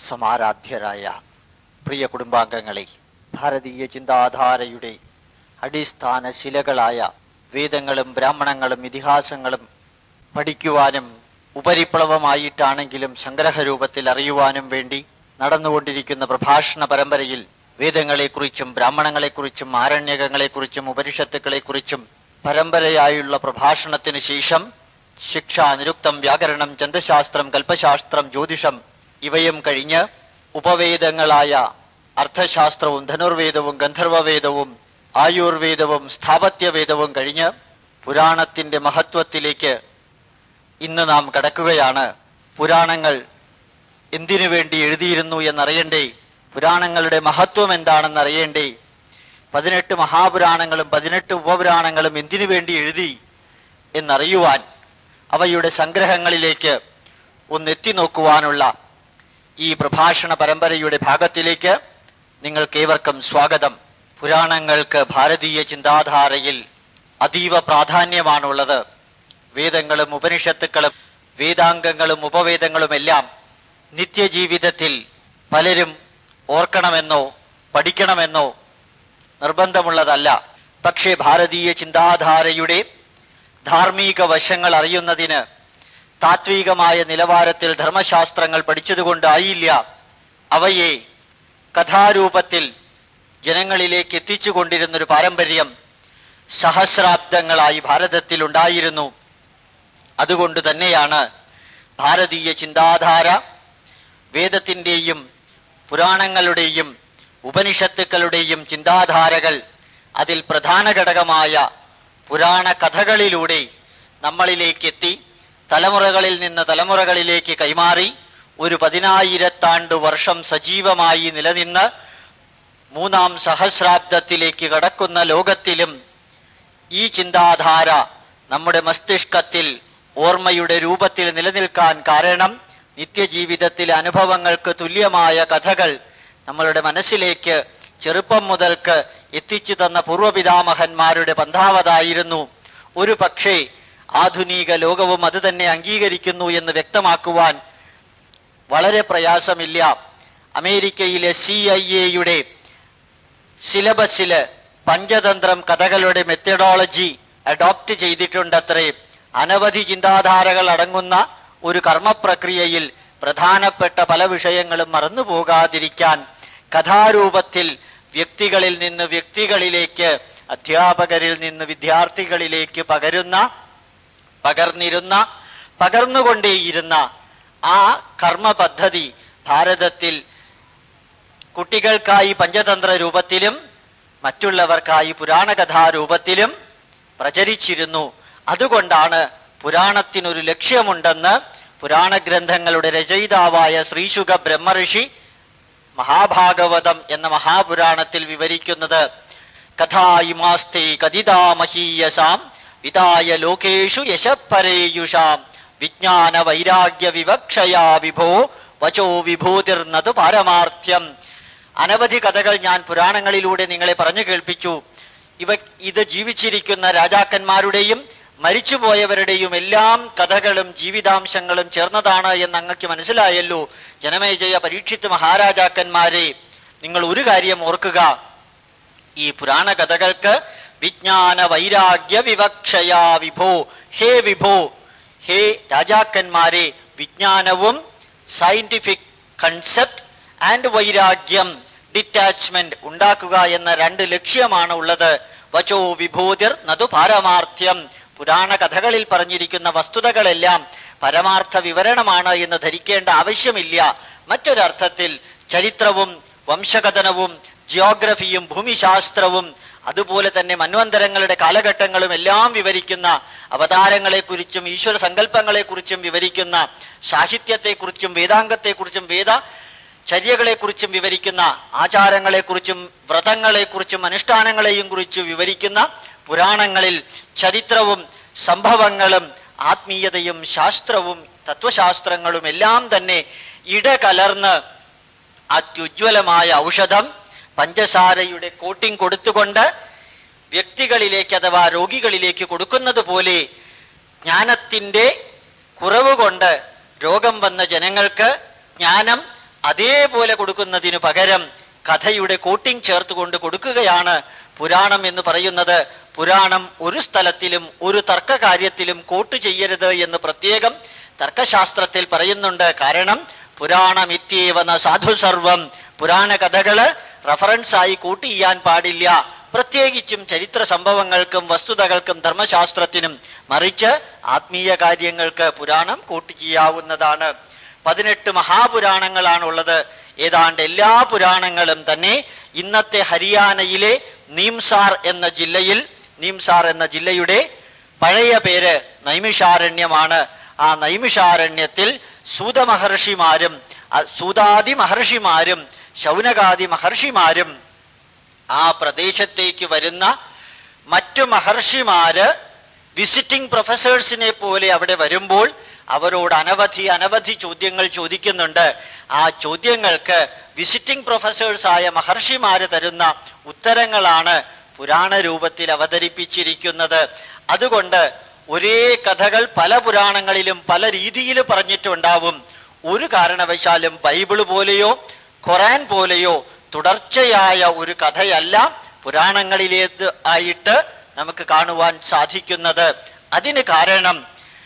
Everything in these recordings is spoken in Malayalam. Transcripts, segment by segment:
സമാരാധ്യരായ പ്രിയ കുടുംബാംഗങ്ങളെ, ഭാരതീയ ചിന്താധാരയുടെ അടിസ്ഥാന ശിലകളായ വേദങ്ങളും ബ്രാഹ്മണങ്ങളും ഇതിഹാസങ്ങളും പഠിക്കുവാനും ഉപരിപ്ലവമായിട്ടാണെങ്കിലും സംഗ്രഹരൂപത്തിൽ അറിയുവാനും വേണ്ടി നടന്നുകൊണ്ടിരിക്കുന്ന പ്രഭാഷണ പരമ്പരയിൽ വേദങ്ങളെക്കുറിച്ചും ബ്രാഹ്മണങ്ങളെക്കുറിച്ചും ആരണ്യകങ്ങളെക്കുറിച്ചും ഉപനിഷത്തുക്കളെക്കുറിച്ചും പരമ്പരയായുള്ള പ്രഭാഷണത്തിന് ശേഷം ശിക്ഷ, നിരുക്തം, വ്യാകരണം, ചന്ദശാസ്ത്രം, കൽപ്പശാസ്ത്രം, ജ്യോതിഷം ഇവയും കഴിഞ്ഞ് ഉപവേദങ്ങളായ അർത്ഥശാസ്ത്രവും ധനുർവേദവും ഗന്ധർവവേദവും ആയുർവേദവും സ്ഥാപത്യവേദവും കഴിഞ്ഞ് പുരാണത്തിന്റെ മഹത്വത്തിലേക്ക് ഇന്ന് നാം കടക്കുകയാണ്. പുരാണങ്ങൾ എന്തിനു വേണ്ടി എഴുതിയിരുന്നു എന്നറിയണ്ടേ? പുരാണങ്ങളുടെ മഹത്വം എന്താണെന്ന് അറിയണ്ടേ? 18 മഹാപുരാണങ്ങളും 18 ഉപപുരാണങ്ങളും എന്തിനു വേണ്ടി എഴുതി എന്നറിയുവാൻ, അവയുടെ സംഗ്രഹങ്ങളിലേക്ക് ഒന്നെത്തി നോക്കുവാനുള്ള ഈ പ്രഭാഷണ പരമ്പരയുടെ ഭാഗത്തിലേക്ക് നിങ്ങൾക്കേവർക്കും സ്വാഗതം. പുരാണങ്ങൾക്ക് ഭാരതീയ ചിന്താധാരയിൽ അതീവ പ്രാധാന്യമാണുള്ളത്. വേദങ്ങളും ഉപനിഷത്തുക്കളും വേദാംഗങ്ങളും ഉപവേദങ്ങളുമെല്ലാം നിത്യജീവിതത്തിൽ പലരും ഓർക്കണമെന്നോ പഠിക്കണമെന്നോ നിർബന്ധമുള്ളതല്ല. പക്ഷേ ഭാരതീയ ചിന്താധാരയുടെ ധാർമ്മിക വശങ്ങൾ അറിയുന്നതിന് താത്വികമായ നിലവാരത്തിൽ ധർമ്മശാസ്ത്രങ്ങൾ പഠിച്ചതുകൊണ്ടായില്ല അവയെ കഥാരൂപത്തിൽ ജനങ്ങളിലേക്ക് എത്തിച്ചുകൊണ്ടിരുന്നൊരു പാരമ്പര്യം സഹസ്രാബ്ദങ്ങളായി ഭാരതത്തിൽ ഉണ്ടായിരുന്നു. അതുകൊണ്ട് തന്നെയാണ് ഭാരതീയ ചിന്താധാര വേദത്തിൻ്റെയും പുരാണങ്ങളുടെയും ഉപനിഷത്തുക്കളുടെയും ചിന്താധാരകൾ അതിൽ പ്രധാന ഘടകമായ പുരാണ കഥകളിലൂടെ നമ്മളിലേക്ക് എത്തി തലമുറകളിൽ നിന്ന് തലമുറകളിലേക്ക് കൈമാറി ഒരു 10,000 വർഷം സജീവമായി നിലനിന്ന് 3-ാം സഹസ്രാബ്ദത്തിലേക്ക് കടക്കുന്ന ലോകത്തിലും ഈ ചിന്താധാര നമ്മുടെ മസ്തിഷ്കത്തിൽ ഓർമ്മയുടെ രൂപത്തിൽ നിലനിൽക്കാൻ കാരണം നിത്യജീവിതത്തിലെ അനുഭവങ്ങൾക്ക് തുല്യമായ കഥകൾ നമ്മളുടെ മനസ്സിലേക്ക് ചെറുപ്പം മുതൽക്ക് എത്തിച്ചു തന്ന പൂർവപിതാമഹന്മാരുടെ പന്ഥാവതായിരുന്നു. ഒരു പക്ഷേ ആധുനിക ലോകവും അത് തന്നെ അംഗീകരിക്കുന്നു എന്ന് വ്യക്തമാക്കുവാൻ വളരെ പ്രയാസമില്ല. അമേരിക്കയിലെ CIA സിലബസില് പഞ്ചതന്ത്രം കഥകളുടെ മെത്തഡോളജി അഡോപ്റ്റ് ചെയ്തിട്ടുണ്ടത്രേ. അനവധി ചിന്താധാരകൾ അടങ്ങുന്ന ഒരു കർമ്മപ്രക്രിയയിൽ പ്രധാനപ്പെട്ട പല വിഷയങ്ങളും മറന്നു പോകാതിരിക്കാൻ കഥാരൂപത്തിൽ വ്യക്തികളിൽ നിന്ന് വ്യക്തികളിലേക്ക്, അധ്യാപകരിൽ നിന്ന് വിദ്യാർത്ഥികളിലേക്ക് പകർന്നുകൊണ്ടേയിരുന്ന ആ കർമ്മ പദ്ധതി ഭാരതത്തിൽ കുട്ടികൾക്കായി പഞ്ചതന്ത്ര രൂപത്തിലും മറ്റുള്ളവർക്കായി പുരാണകഥാരൂപത്തിലും പ്രചരിച്ചിരുന്നു. അതുകൊണ്ടാണ് പുരാണത്തിനൊരു ലക്ഷ്യമുണ്ടെന്ന് പുരാണ ഗ്രന്ഥങ്ങളുടെ രചയിതാവായ ശ്രീശുക ബ്രഹ്മഋഷി മഹാഭാഗവതം എന്ന മഹാപുരാണത്തിൽ വിവരിക്കുന്നത്. കഥായിമാസ്തേ കദിതാ മഹീയസാം വിതായ ലോകേഷു യശപരേയുഷാം വിജ്ഞാന വൈരാഗ്യ വിവക്ഷയാ വിഭോ വചോ വിഭൂതിർന്നതു പാരമാർത്ഥ്യം. അനവധി കഥകൾ ഞാൻ പുരാണങ്ങളിലൂടെ നിങ്ങളെ പറഞ്ഞു കേൾപ്പിച്ചു. ഇത് ജീവിച്ചിരിക്കുന്ന രാജാക്കന്മാരുടെയും മരിച്ചുപോയവരുടെയും എല്ലാം കഥകളും ജീവിതാംശങ്ങളും ചേർന്നതാണ് എന്ന് അങ്ങക്ക് മനസ്സിലായല്ലോ. ജനമേജയ, പരീക്ഷിത് മഹാരാജാക്കന്മാരെ, നിങ്ങൾ ഒരു കാര്യം ഓർക്കുക. ഈ പുരാണ കഥകൾക്ക് വിജ്ഞാന വൈരാഗ്യ വിവക്ഷയാ വിഭോ, ഹേ വിഭോ, ഹേ രാജാക്കന്മാരെ, വിജ്ഞാനവും സയന്റിഫിക് കൺസെപ്റ്റ് ആൻഡ് വൈരാഗ്യം ഡിറ്റാച്ച്മെന്റ് ഉണ്ടാക്കുക എന്ന 2 ലക്ഷ്യമാണ് ഉള്ളത്. വചോ വിഭൂതിർ നതു പാരമാർത്ഥ്യം. പുരാണ കഥകളിൽ പറഞ്ഞിരിക്കുന്ന വസ്തുതകളെല്ലാം പരമാർത്ഥ വിവരണമാണ് എന്ന് ധരിക്കേണ്ട ആവശ്യമില്ല. മറ്റൊരർത്ഥത്തിൽ ചരിത്രവും വംശകഥനവും ജിയോഗ്രഫിയും ഭൂമിശാസ്ത്രവും അതുപോലെ തന്നെ മന്വന്തരങ്ങളുടെ കാലഘട്ടങ്ങളും എല്ലാം വിവരിക്കുന്ന, അവതാരങ്ങളെക്കുറിച്ചും ഈശ്വര സങ്കല്പങ്ങളെക്കുറിച്ചും വിവരിക്കുന്ന, സാഹിത്യത്തെക്കുറിച്ചും വേദാംഗത്തെക്കുറിച്ചും ചര്യകളെക്കുറിച്ചും വിവരിക്കുന്ന, ആചാരങ്ങളെക്കുറിച്ചും വ്രതങ്ങളെക്കുറിച്ചും അനുഷ്ഠാനങ്ങളെയും കുറിച്ച് വിവരിക്കുന്ന പുരാണങ്ങളിൽ ചരിത്രവും സംഭവങ്ങളും ആത്മീയതയും ശാസ്ത്രവും തത്വശാസ്ത്രങ്ങളും എല്ലാം തന്നെ ഇടകലർന്ന് അത്യുജ്വലമായ ഔഷധം പഞ്ചസാരയുടെ കോട്ടിംഗ് കൊടുത്തുകൊണ്ട് വ്യക്തികളിലേക്ക് അഥവാ രോഗികളിലേക്ക് കൊടുക്കുന്നത് പോലെ ജ്ഞാനത്തിൻ്റെ കുറവ് കൊണ്ട് രോഗം വന്ന ജനങ്ങൾക്ക് ജ്ഞാനം അതേപോലെ കൊടുക്കുന്നതിനു പകരം കഥയുടെ കോട്ടിംഗ് ചേർത്തുകൊണ്ട് കൊടുക്കുകയാണ് പുരാണം എന്ന് പറയുന്നത്. പുരാണം ഒരു സ്ഥലത്തിലും ഒരു തർക്കകാര്യത്തിലും കോട്ട് ചെയ്യരുത് എന്ന് പ്രത്യേകം തർക്കശാസ്ത്രത്തിൽ പറയുന്നുണ്ട്. കാരണം പുരാണമിത്യേവന സാധു സർവം, പുരാണ കഥകള് റഫറൻസായി കോട്ട് ചെയ്യാൻ പാടില്ല, പ്രത്യേകിച്ചും ചരിത്ര സംഭവങ്ങൾക്കും വസ്തുതകൾക്കും ധർമ്മശാസ്ത്രത്തിനും. മറിച്ച് ആത്മീയ കാര്യങ്ങൾക്ക് പുരാണം കോട്ട് ചെയ്യാവുന്നതാണ്. 18 മഹാപുരാണങ്ങളാണുള്ളത്. ഏതാണ്ട് എല്ലാ പുരാണങ്ങളും തന്നെ ഇന്നത്തെ ഹരിയാനയിലെ നീംസാർ എന്ന ജില്ലയുടെ പഴയ പേര് നൈമിഷാരണ്യമാണ്. ആ നൈമിഷാരണ്യത്തിൽ സൂതാദി മഹർഷിമാരും ശൗനകാദി മഹർഷിമാരും ആ പ്രദേശത്തേക്ക് വരുന്ന മറ്റു മഹർഷിമാര് വിസിറ്റിംഗ് പ്രൊഫസേഴ്സിനെ പോലെ അവിടെ വരുമ്പോൾ അവരോട് അനവധി ചോദ്യങ്ങൾ ചോദിക്കുന്നുണ്ട്. ആ ചോദ്യങ്ങൾക്ക് വിസിറ്റിംഗ് പ്രൊഫസേഴ്സായ മഹർഷിമാര് തരുന്ന ഉത്തരങ്ങളാണ് പുരാണ രൂപത്തിൽ അവതരിപ്പിച്ചിരിക്കുന്നത്. അതുകൊണ്ട് ഒരേ കഥകൾ പല പുരാണങ്ങളിലും പല രീതിയിൽ പറഞ്ഞിട്ടുണ്ടാവും. ഒരു കാരണവശാലും ബൈബിള് പോലെയോ ഖുറാൻ പോലെയോ തുടർച്ചയായ ഒരു കഥയല്ല പുരാണങ്ങളിലേത് ആയിട്ട് നമുക്ക് കാണുവാൻ സാധിക്കുന്നത്. അതിന് കാരണം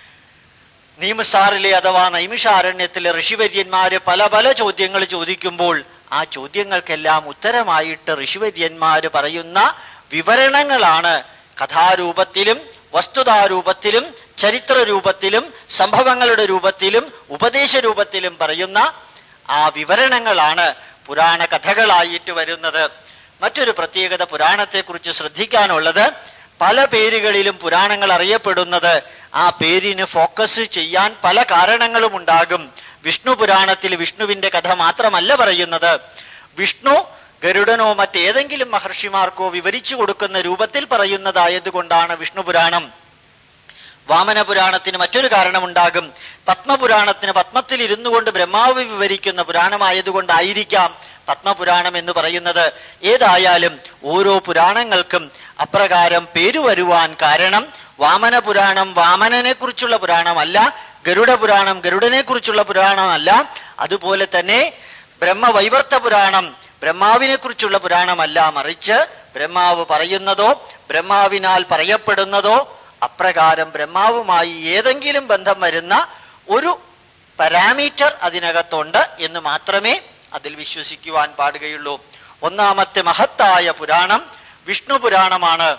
നീംസാറിലെ അഥവാ നൈമിഷാരണ്യത്തിലെ ഋഷിവര്യന്മാര് പല ചോദ്യങ്ങൾ ചോദിക്കുമ്പോൾ ആ ചോദ്യങ്ങൾക്കെല്ലാം ഉത്തരമായിട്ട് ഋഷിവര്യന്മാര് പറയുന്ന വിവരണങ്ങളാണ് കഥാരൂപത്തിലും വസ്തുതാരൂപത്തിലും ചരിത്ര രൂപത്തിലും സംഭവങ്ങളുടെ രൂപത്തിലും ഉപദേശ രൂപത്തിലും പറയുന്ന ആ വിവരണങ്ങളാണ് പുരാണ കഥകളായിട്ട് വരുന്നത്. മറ്റൊരു പ്രത്യേകത പുരാണത്തെക്കുറിച്ച് ശ്രദ്ധിക്കാനുള്ളത്, പല പേരുകളിലും പുരാണങ്ങൾ അറിയപ്പെടുന്നത് ആ പേരിന് ഫോക്കസ് ചെയ്യാൻ പല കാരണങ്ങളും ഉണ്ടാകും. വിഷ്ണു പുരാണത്തിൽ വിഷ്ണുവിന്റെ കഥ മാത്രമല്ല പറയുന്നത്. വിഷ്ണു ഗരുഡനോ മറ്റേതെങ്കിലും മഹർഷിമാർക്കോ വിവരിച്ചു കൊടുക്കുന്ന രൂപത്തിൽ പറയുന്നതായതുകൊണ്ടാണ് വിഷ്ണു പുരാണം. വാമന പുരാണത്തിന് മറ്റൊരു കാരണമുണ്ടാകും. പത്മപുരാണത്തിന് പത്മത്തിൽ ഇരുന്നു കൊണ്ട് ബ്രഹ്മാവ് വിവരിക്കുന്ന പുരാണമായതുകൊണ്ടായിരിക്കാം പത്മപുരാണം എന്ന് പറയുന്നത്. ഏതായാലും ഓരോ പുരാണങ്ങൾക്കും അപ്രകാരം പേരു വരുവാൻ കാരണം വാമന പുരാണം വാമനനെ കുറിച്ചുള്ള പുരാണമല്ല, ഗരുഡ പുരാണം ഗരുഡനെ കുറിച്ചുള്ള പുരാണമല്ല, അതുപോലെ തന്നെ ബ്രഹ്മവൈവർത്ത പുരാണം ബ്രഹ്മാവിനെ കുറിച്ചുള്ള പുരാണമല്ല, മറിച്ച് ബ്രഹ്മാവ് പറയുന്നതോ ബ്രഹ്മാവിനാൽ പറയപ്പെടുന്നതോ അപ്രകാരം ബ്രഹ്മാവുമായി ഏതെങ്കിലും ബന്ധം വരുന്ന ഒരു പാരാമീറ്റർ അതിനകത്തുണ്ട് എന്ന് മാത്രമേ അതിൽ വിശ്വസിക്കുവാൻ പാടുകയുള്ളൂ. ഒന്നാമത്തെ മഹത്തായ പുരാണം വിഷ്ണു പുരാണമാണ്.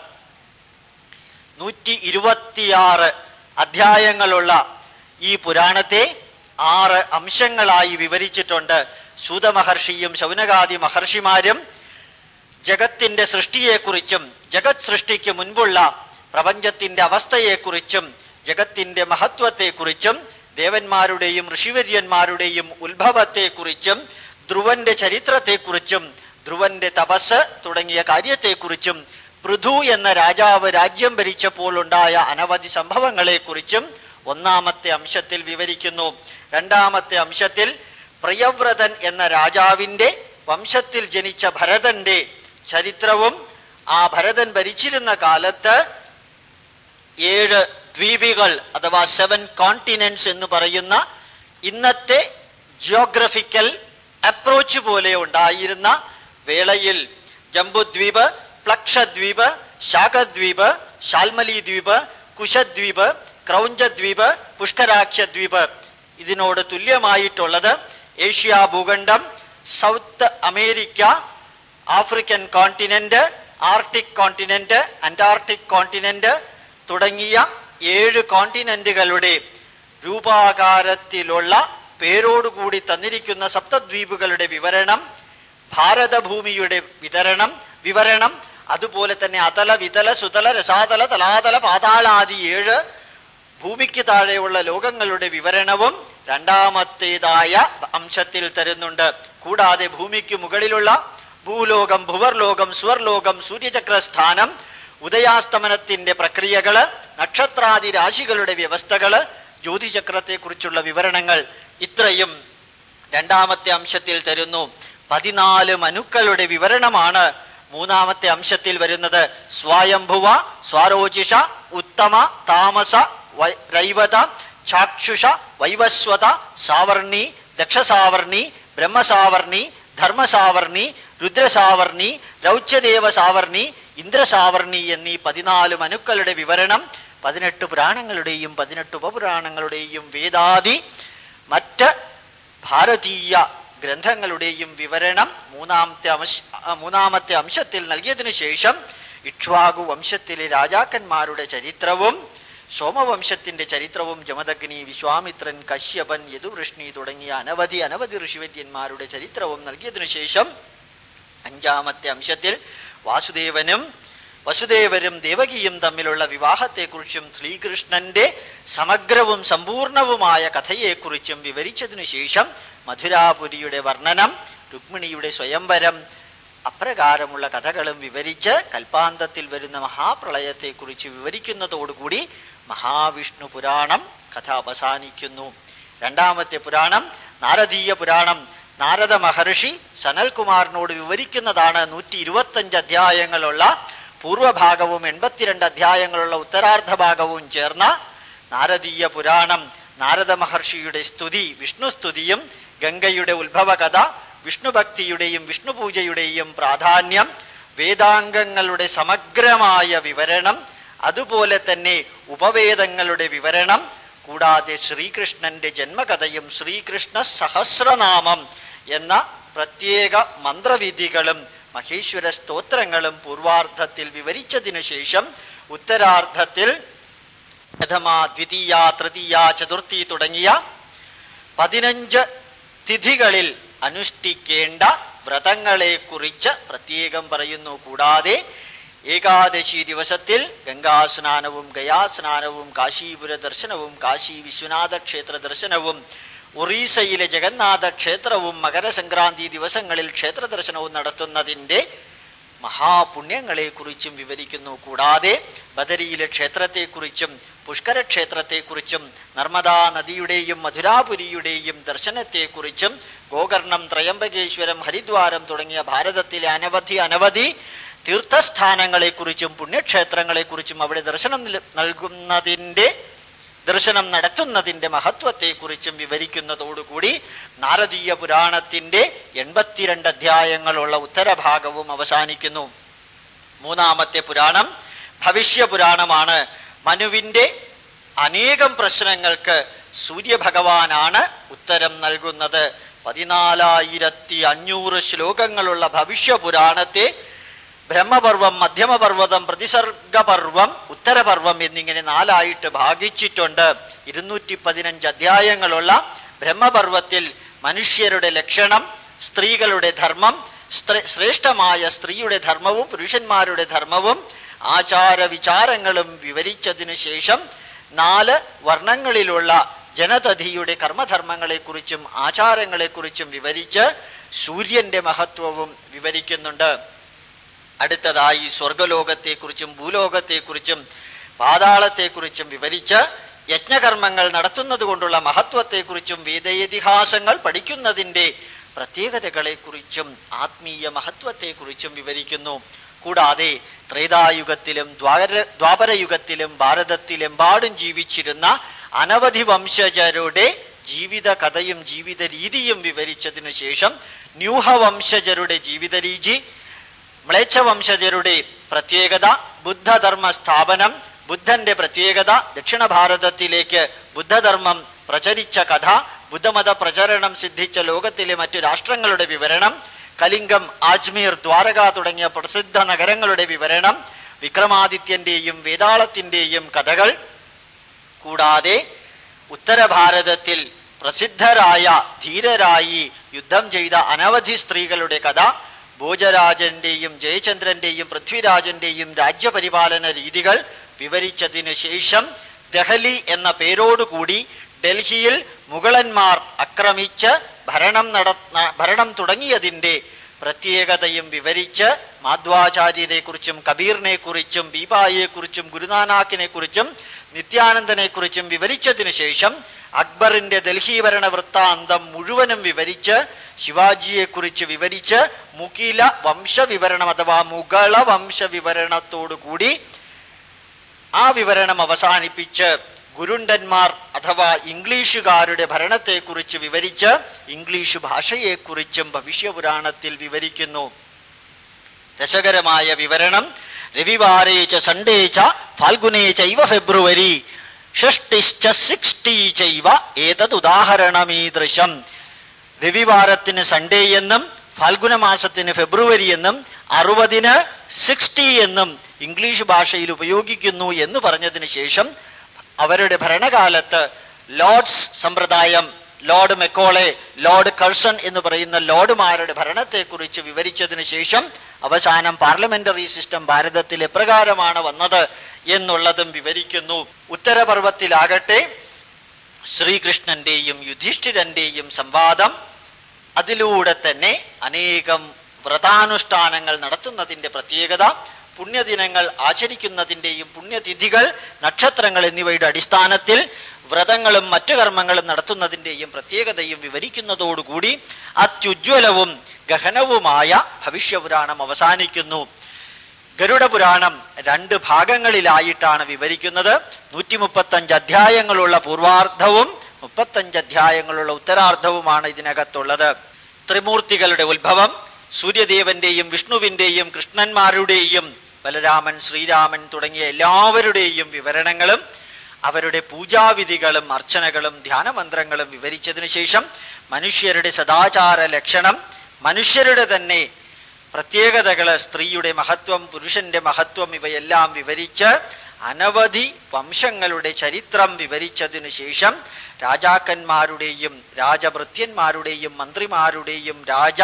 126 അധ്യായങ്ങളുള്ള ഈ പുരാണത്തെ 6 അംശങ്ങളായി വിവരിച്ചിട്ടുണ്ട്. സൂതമഹർഷിയും ശൗനകാദി മഹർഷിമാരും ജഗത്തിന്റെ സൃഷ്ടിയെക്കുറിച്ചും ജഗത് സൃഷ്ടിക്ക് മുൻപുള്ള പ്രപഞ്ചത്തിന്റെ അവസ്ഥയെക്കുറിച്ചും ജഗത്തിന്റെ മഹത്വത്തെക്കുറിച്ചും ദേവന്മാരുടെയും ഋഷിവര്യന്മാരുടെയും ഉത്ഭവത്തെക്കുറിച്ചും ധ്രുവന്റെ ചരിത്രത്തെക്കുറിച്ചും ധ്രുവന്റെ തപസ് തുടങ്ങിയ കാര്യത്തെക്കുറിച്ചും പൃഥു എന്ന രാജാവ് രാജ്യം ഭരിച്ചപ്പോൾ ഉണ്ടായ അനവധി സംഭവങ്ങളെക്കുറിച്ചും ഒന്നാമത്തെ അംശത്തിൽ വിവരിക്കുന്നു. രണ്ടാമത്തെ അംശത്തിൽ പ്രിയവ്രതൻ എന്ന രാജാവിന്റെ വംശത്തിൽ ജനിച്ച ഭരതന്റെ ചരിത്രവും ആ ഭരതൻ ഭരിച്ചിരുന്ന കാലത്ത് 7 ദ്വീപികൾ അഥവാ 7 കോണ്ടിനെന്റ്സ് എന്ന് പറയുന്ന ഇന്നത്തെ ജിയോഗ്രഫിക്കൽ അപ്രോച്ച് പോലെ ഉണ്ടായിരുന്ന വേളയിൽ ജംബുദ്വീപ്, പ്ലക്ഷദ്വീപ്, ശാഖദ്വീപ്, ശാൽമലി ദ്വീപ്, കുശദ്വീപ്, ക്രൗഞ്ചദ്വീപ്, പുഷ്കരാക്ഷദ്വീപ്, ഇതിനോട് തുല്യമായിട്ടുള്ളത് ഏഷ്യ ഭൂഖണ്ഡം, South America, African continent, Arctic continent, Antarctic continent തുടങ്ങിയ 7 കോണ്ടിനെന്റുകളുടെ രൂപാകാരത്തിലുള്ള പേരോടുകൂടി തന്നിരിക്കുന്ന സപ്തദ്വീപുകളുടെ വിവരണം, ഭാരതഭൂമിയുടെ വിവരണം, അതുപോലെ തന്നെ അതല വിതല സുതല രസാതല തലാതല പാതാളാദി 7 ഭൂമിക്ക് താഴെയുള്ള ലോകങ്ങളുടെ വിവരണവും രണ്ടാമത്തേതായ അംശത്തിൽ തരുന്നുണ്ട്. കൂടാതെ ഭൂമിക്ക് മുകളിലുള്ള ഭൂലോകം, ഭുവർലോകം, സ്വർലോകം, സൂര്യചക്രസ്ഥാനം, ഉദയാസ്തമനത്തിന്റെ പ്രക്രിയകള്, നക്ഷത്രാദി രാശികളുടെ വ്യവസ്ഥകള്, ജ്യോതിചക്രത്തെക്കുറിച്ചുള്ള വിവരണങ്ങൾ ഇത്രയും രണ്ടാമത്തെ അംശത്തിൽ തരുന്നു. 14 മനുക്കളുടെ വിവരണമാണ് മൂന്നാമത്തെ അംശത്തിൽ വരുന്നത്. സ്വായംഭുവ, സ്വാരോചിഷ, ഉത്തമ, താമസ, രൈവത, ചാക്ഷുഷ, വൈവസ്വത, സാവർണി, ദക്ഷസാവർണി, ബ്രഹ്മസാവർണി, ധർമ്മസാവർണി, രുദ്രസാവർണി, രൗച്യദേവ സാവർണി, ഇന്ദ്രസാവർണി എന്നീ 14 മനുക്കളുടെ വിവരണം, 18 പുരാണങ്ങളുടെയും 18 ഉപപുരാണങ്ങളുടെയും വേദാദി മറ്റ് ഭാരതീയ ഗ്രന്ഥങ്ങളുടെയും വിവരണം മൂന്നാമത്തെ അംശത്തിൽ നൽകിയതിനു ശേഷം ഇക്ഷ്വാകു വംശത്തിലെ രാജാക്കന്മാരുടെ ചരിത്രവും സോമവംശത്തിന്റെ ചരിത്രവും ജമദഗ്നി, വിശ്വാമിത്രൻ, കശ്യപൻ, യദുവൃഷ്ണി തുടങ്ങിയ അനവധി ഋഷിവര്യന്മാരുടെ ചരിത്രവും നൽകിയതിനു ശേഷം 5ാമത്തെ അംശത്തിൽ വസുദേവരും ദേവകിയും തമ്മിലുള്ള വിവാഹത്തെക്കുറിച്ചും ശ്രീകൃഷ്ണന്റെ സമഗ്രവും സമ്പൂർണവുമായ കഥയെക്കുറിച്ചും വിവരിച്ചതിനു ശേഷം മധുരാപുരിയുടെ വർണ്ണനം, രുക്മിണിയുടെ സ്വയംവരം, അപ്രകാരമുള്ള കഥകളും വിവരിച്ച് കൽപ്പാന്തത്തിൽ വരുന്ന മഹാപ്രളയത്തെക്കുറിച്ച് വിവരിക്കുന്നതോടുകൂടി മഹാവിഷ്ണു പുരാണം കഥ അവസാനിക്കുന്നു. 2ാമത്തെ പുരാണം നാരദീയ പുരാണം. നാരദ മഹർഷി സനൽകുമാറിനോട് വിവരിക്കുന്നതാണ് 125 അധ്യായങ്ങളുള്ള പൂർവഭാഗവും 82 അധ്യായങ്ങളുള്ള ഉത്തരാർദ്ധ ഭാഗവും ചേർന്ന നാരദീയ പുരാണം. നാരദ മഹർഷിയുടെ സ്തുതി, വിഷ്ണുസ്തുതിയും ഗംഗയുടെ ഉത്ഭവകഥ, വിഷ്ണുഭക്തിയുടെയും വിഷ്ണുപൂജയുടെയും പ്രാധാന്യം, വേദാംഗങ്ങളുടെ സമഗ്രമായ വിവരണം, അതുപോലെ തന്നെ ഉപവേദങ്ങളുടെ വിവരണം, കൂടാതെ ശ്രീകൃഷ്ണന്റെ ജന്മകഥയും ശ്രീകൃഷ്ണ സഹസ്രനാമം എന്ന പ്രത്യേക മന്ത്രവിധികളും മഹേശ്വര സ്തോത്രങ്ങളും പൂർവാർദ്ധത്തിൽ വിവരിച്ചതിനു ശേഷം ഉത്തരാർദ്ധത്തിൽ പ്രഥമ, ദ്വിതീയ, തൃതീയ, ചതുർത്ഥി തുടങ്ങിയ 15 തിഥികളിൽ അനുഷ്ഠിക്കേണ്ട വ്രതങ്ങളെക്കുറിച്ച് പ്രത്യേകം പറയുന്നു. കൂടാതെ ഏകാദശി ദിവസത്തിൽ ഗംഗാസ്നാനവും ഗയാസ്നാനവും കാശീപുര ദർശനവും കാശി വിശ്വനാഥ ക്ഷേത്ര ദർശനവും ഒറീസയിലെ ജഗന്നാഥ ക്ഷേത്രവും മകരസംക്രാന്തി ദിവസങ്ങളിൽ ക്ഷേത്ര ദർശനവും നടത്തുന്നതിൻ്റെ മഹാപുണ്യങ്ങളെക്കുറിച്ചും വിവരിക്കുന്നു. കൂടാതെ ബദരിയിലെ ക്ഷേത്രത്തെക്കുറിച്ചും പുഷ്കര ക്ഷേത്രത്തെക്കുറിച്ചും നർമ്മദാ നദിയുടെയും മധുരാപുരിയുടെയും ദർശനത്തെക്കുറിച്ചും ഗോകർണം, ത്രയംബകേശ്വരം, ഹരിദ്വാരം തുടങ്ങിയ ഭാരതത്തിലെ അനവധി തീർത്ഥസ്ഥാനങ്ങളെക്കുറിച്ചും പുണ്യക്ഷേത്രങ്ങളെക്കുറിച്ചും അവിടെ ദർശനം നടത്തുന്നതിൻ്റെ മഹത്വത്തെക്കുറിച്ചും വിവരിക്കുന്നതോടുകൂടി നാരദീയ പുരാണത്തിൻ്റെ 82 അധ്യായങ്ങളുള്ള ഉത്തരഭാഗവും അവസാനിക്കുന്നു. 3ാമത്തെ പുരാണം ഭവിഷ്യപുരാണമാണ്. മനുവിൻ്റെ അനേകം പ്രശ്നങ്ങൾക്ക് സൂര്യഭഗവാനാണ് ഉത്തരം നൽകുന്നത്. 14,500 ശ്ലോകങ്ങളുള്ള ഭവിഷ്യപുരാണത്തെ ബ്രഹ്മപർവം, മധ്യമപർവ്വതം, പ്രതിസർഗപർവം, ഉത്തരപർവം എന്നിങ്ങനെ 4ആയിട്ട് ഭാഗിച്ചിട്ടുണ്ട്. 215 അധ്യായങ്ങളുള്ള ബ്രഹ്മപർവത്തിൽ മനുഷ്യരുടെ ലക്ഷണം, സ്ത്രീകളുടെ ധർമ്മം, ശ്രേഷ്ഠമായ സ്ത്രീയുടെ ധർമ്മവും പുരുഷന്മാരുടെ ധർമ്മവും ആചാരവിചാരങ്ങളും വിവരിച്ചതിനു ശേഷം 4 വർണ്ണങ്ങളിലുള്ള ജനതധിയുടെ കർമ്മധർമ്മങ്ങളെക്കുറിച്ചും ആചാരങ്ങളെക്കുറിച്ചും വിവരിച്ച് സൂര്യന്റെ മഹത്വവും വിവരിക്കുന്നുണ്ട്. അടുത്തതായി സ്വർഗലോകത്തെക്കുറിച്ചും ഭൂലോകത്തെക്കുറിച്ചും പാതാളത്തെക്കുറിച്ചും വിവരിച്ച് യജ്ഞകർമ്മങ്ങൾ നടത്തുന്നത് കൊണ്ടുള്ള മഹത്വത്തെക്കുറിച്ചും വേദേതിഹാസങ്ങൾ പഠിക്കുന്നതിൻ്റെ പ്രത്യേകതകളെക്കുറിച്ചും ആത്മീയ മഹത്വത്തെക്കുറിച്ചും വിവരിക്കുന്നു. കൂടാതെ ത്രേതായുഗത്തിലും ദ്വാപരയുഗത്തിലും ഭാരതത്തിലെമ്പാടും ജീവിച്ചിരുന്ന അനവധി വംശജരുടെ ജീവിത കഥയും ജീവിത രീതിയും വിവരിച്ചതിനു ശേഷം ന്യൂഹവംശജരുടെ ജീവിത രീതി, മ്ലേച്ഛവംശജരുടെ പ്രത്യേകത, ബുദ്ധധർമ്മ സ്ഥാപനം, ബുദ്ധന്റെ പ്രത്യേകത, ദക്ഷിണ ഭാരതത്തിലേക്ക് ബുദ്ധധർമ്മം പ്രചരിച്ച കഥ, ബുദ്ധമത പ്രചരണം സിദ്ധിച്ച ലോകത്തിലെ മറ്റു രാഷ്ട്രങ്ങളുടെ വിവരണം, കലിംഗം, ആജ്മീർ, ദ്വാരക തുടങ്ങിയ പ്രസിദ്ധ നഗരങ്ങളുടെ വിവരണം, വിക്രമാദിത്യന്റെയും വേതാളത്തിന്റെയും കഥകൾ, കൂടാതെ ഉത്തരഭാരതത്തിൽ പ്രസിദ്ധരായ ധീരരായി യുദ്ധം ചെയ്ത അനവധി സ്ത്രീകളുടെ കഥ, ഭോജരാജന്റെയും ജയചന്ദ്രന്റെയും പൃഥ്വിരാജന്റെയും രാജ്യപരിപാലന രീതികൾ വിവരിച്ചതിനു ശേഷം ദഹലി എന്ന പേരോടുകൂടി ഡൽഹിയിൽ മുഗളന്മാർ ആക്രമിച്ച് ഭരണം തുടങ്ങിയതിൻ്റെ പ്രത്യേകതയും വിവരിച്ച് മാധ്വാചാര്യരെക്കുറിച്ചും കബീറിനെക്കുറിച്ചും ബീബായെക്കുറിച്ചും ഗുരുനാനാക്കിനെക്കുറിച്ചും നിത്യാനന്ദനെക്കുറിച്ചും വിവരിച്ചതിനു ശേഷം അക്ബറിന്റെ ഡൽഹി ഭരണ വൃത്താന്തം മുഴുവനും വിവരിച്ച് ശിവാജിയെക്കുറിച്ച് വിവരിച്ച് മുകില വംശവിവരണം അഥവാ മുഗള വംശവിവരണത്തോടുകൂടി ആ വിവരണം അവസാനിപ്പിച്ച് ഗുരുണ്ടന്മാർ അഥവാ ഇംഗ്ലീഷുകാരുടെ ഭരണത്തെക്കുറിച്ച് വിവരിച്ച് ഇംഗ്ലീഷ് ഭാഷയെക്കുറിച്ചും ഭവിഷ്യപുരാണത്തിൽ വിവരിക്കുന്നു. രസകരമായ വിവരണം. രവിവാരേ ച സൺഡേ ച ഫാൽഗുനേ ചൈവ ഫെബ്രുവരി ഷഷ്ടിശ്ച സിക്സ്റ്റി ചൈവ ഏതദുദാഹരണമീദൃശം. രവിവാരത്തിന് സൺഡേ എന്നും ഫാൽഗുന മാസത്തിന് ഫെബ്രുവരി എന്നും 60-ന് 60 എന്നും ഇംഗ്ലീഷ് ഭാഷയിൽ ഉപയോഗിക്കുന്നു എന്ന് പറഞ്ഞതിന് ശേഷം അവരുടെ ഭരണകാലത്ത് ലോർഡ്സ് സമ്പ്രദായം, ലോർഡ് മെക്കോളെ, ലോർഡ് കഴ്സൺ എന്ന് പറയുന്ന ലോർഡുമാരുടെ ഭരണത്തെക്കുറിച്ച് വിവരിച്ചതിന് ശേഷം അവസാനം പാർലമെന്ററി സിസ്റ്റം ഭാരതത്തിൽ എപ്രകാരമാണ് വന്നത് എന്നുള്ളതും വിവരിക്കുന്നു. ഉത്തരപർവത്തിലാകട്ടെ ശ്രീകൃഷ്ണന്റെയും യുധിഷ്ഠിരന്റെയും സംവാദം, അതിലൂടെ തന്നെ അനേകം വ്രതാനുഷ്ഠാനങ്ങൾ നടത്തുന്നതിൻ്റെ പ്രത്യേകത, പുണ്യദിനങ്ങൾ ആചരിക്കുന്നതിൻ്റെയും പുണ്യതിഥികൾ, നക്ഷത്രങ്ങൾ എന്നിവയുടെ അടിസ്ഥാനത്തിൽ വ്രതങ്ങളും മറ്റു കർമ്മങ്ങളും നടത്തുന്നതിൻ്റെയും പ്രത്യേകതയും വിവരിക്കുന്നതോടുകൂടി അത്യുജ്വലവും ഗഹനവുമായ ഭവിഷ്യപുരാണം അവസാനിക്കുന്നു. ഗരുഡപുരാണം 2 ഭാഗങ്ങളിലായിട്ടാണ് വിവരിക്കുന്നത്. 135 അധ്യായങ്ങളുള്ള പൂർവാർദ്ധവും 35 അധ്യായങ്ങളുള്ള ഉത്തരാർദ്ധവുമാണ് ഇതിനകത്തുള്ളത്. ത്രിമൂർത്തികളുടെ ഉത്ഭവം, സൂര്യദേവന്റെയും വിഷ്ണുവിന്റെയും കൃഷ്ണന്മാരുടെയും ബലരാമൻ, ശ്രീരാമൻ തുടങ്ങിയ എല്ലാവരുടെയും വിവരണങ്ങളും അവരുടെ പൂജാവിധികളും അർച്ചനകളും ധ്യാനമന്ത്രങ്ങളും വിവരിച്ചതിനു ശേഷം മനുഷ്യരുടെ സദാചാര ലക്ഷണം, മനുഷ്യരുടെ തന്നെ പ്രത്യേകതകള്, സ്ത്രീയുടെ മഹത്വം, പുരുഷന്റെ മഹത്വം ഇവയെല്ലാം വിവരിച്ച് അനവധി വംശങ്ങളുടെ ചരിത്രം വിവരിച്ചതിനു ശേഷം രാജാക്കന്മാരുടെയും രാജഭൃത്യന്മാരുടെയും മന്ത്രിമാരുടെയും രാജ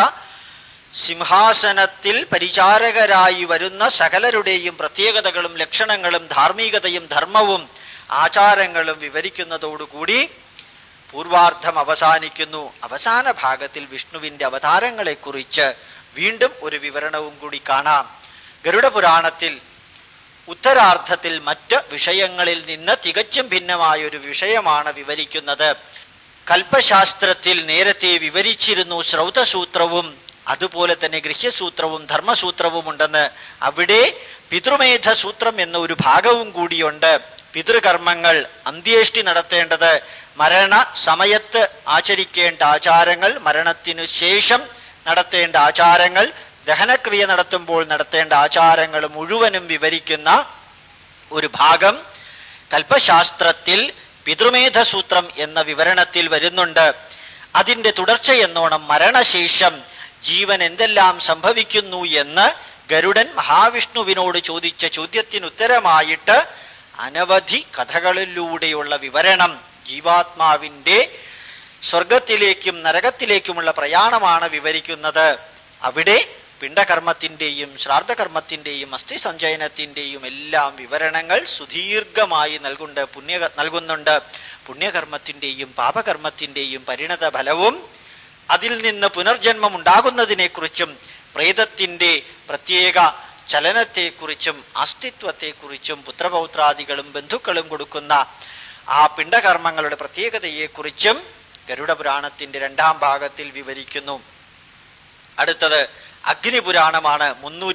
സിംഹാസനത്തിൽ പരിചാരകരായി വരുന്ന സകലരുടെയും പ്രത്യേകതകളും ലക്ഷണങ്ങളും ധാർമ്മികതയും ധർമ്മവും ആചാരങ്ങളും വിവരിക്കുന്നതോടുകൂടി പൂർവാർദ്ധം അവസാനിക്കുന്നു. അവസാന ഭാഗത്തിൽ വിഷ്ണുവിന്റെ അവതാരങ്ങളെക്കുറിച്ച് വീണ്ടും ഒരു വിവരണവും കൂടി കാണാം. ഗരുഡപുരാണത്തിൽ ഉത്തരാർദ്ധത്തിൽ മറ്റ് വിഷയങ്ങളിൽ നിന്ന് തികച്ചും ഭിന്നമായൊരു വിഷയമാണ് വിവരിക്കുന്നത്. കൽപ്പശാസ്ത്രത്തിൽ നേരത്തെ വിവരിച്ചിരുന്നു ശ്രൗതസൂത്രവും അതുപോലെ തന്നെ ഗൃഹ്യസൂത്രവും ധർമ്മസൂത്രവും ഉണ്ടെന്ന്. അവിടെ പിതൃമേധസൂത്രം എന്ന ഒരു ഭാഗവും കൂടിയുണ്ട്. പിതൃകർമ്മങ്ങൾ, അന്ത്യേഷ്ടി നടത്തേണ്ടത്, മരണ സമയത്ത് ആചരിക്കേണ്ട ആചാരങ്ങൾ, മരണത്തിനു ശേഷം നടത്തേണ്ട ആചാരങ്ങൾ, ദഹനക്രിയ നടത്തുമ്പോൾ നടത്തേണ്ട ആചാരങ്ങൾ മുഴുവനും വിവരിക്കുന്ന ഒരു ഭാഗം കൽപ്പശാസ്ത്രത്തിൽ പിതൃമേധസൂത്രം എന്ന വിവരണത്തിൽ വരുന്നുണ്ട്. അതിൻ്റെ തുടർച്ചയെന്നോണം മരണശേഷം ജീവൻ എന്തെല്ലാം സംഭവിക്കുന്നു എന്ന് ഗരുഡൻ മഹാവിഷ്ണുവിനോട് ചോദിച്ച ചോദ്യത്തിനുത്തരമായിട്ട് അനവധി കഥകളിലൂടെയുള്ള വിവരണം, ജീവാത്മാവിൻ്റെ സ്വർഗത്തിലേക്കും നരകത്തിലേക്കുമുള്ള പ്രയാണമാണ് വിവരിക്കുന്നത്. അവിടെ പിണ്ടകർമ്മത്തിൻ്റെയും ശ്രാദ്ധകർമ്മത്തിൻ്റെയും അസ്ഥിസഞ്ചയനത്തിൻ്റെയും എല്ലാം വിവരണങ്ങൾ സുദീർഘമായി നൽകുന്നുണ്ട്. പുണ്യകർമ്മത്തിൻ്റെയും പാപകർമ്മത്തിൻ്റെയും പരിണത ഫലവും അതിൽ നിന്ന് പുനർജന്മം ഉണ്ടാകുന്നതിനെക്കുറിച്ചും പ്രേതത്തിൻ്റെ പ്രത്യേക ചലനത്തെക്കുറിച്ചും അസ്തിത്വത്തെക്കുറിച്ചും പുത്രപൗത്രാദികളും ബന്ധുക്കളും കൊടുക്കുന്ന ആ പിണ്ടകർമ്മങ്ങളുടെ പ്രത്യേകതയെക്കുറിച്ചും ഗരുഡപുരാണത്തിന്റെ 2-ാം ഭാഗത്തിൽ വിവരിക്കുന്നു. അടുത്തത് അഗ്നിപുരാണമാണ്.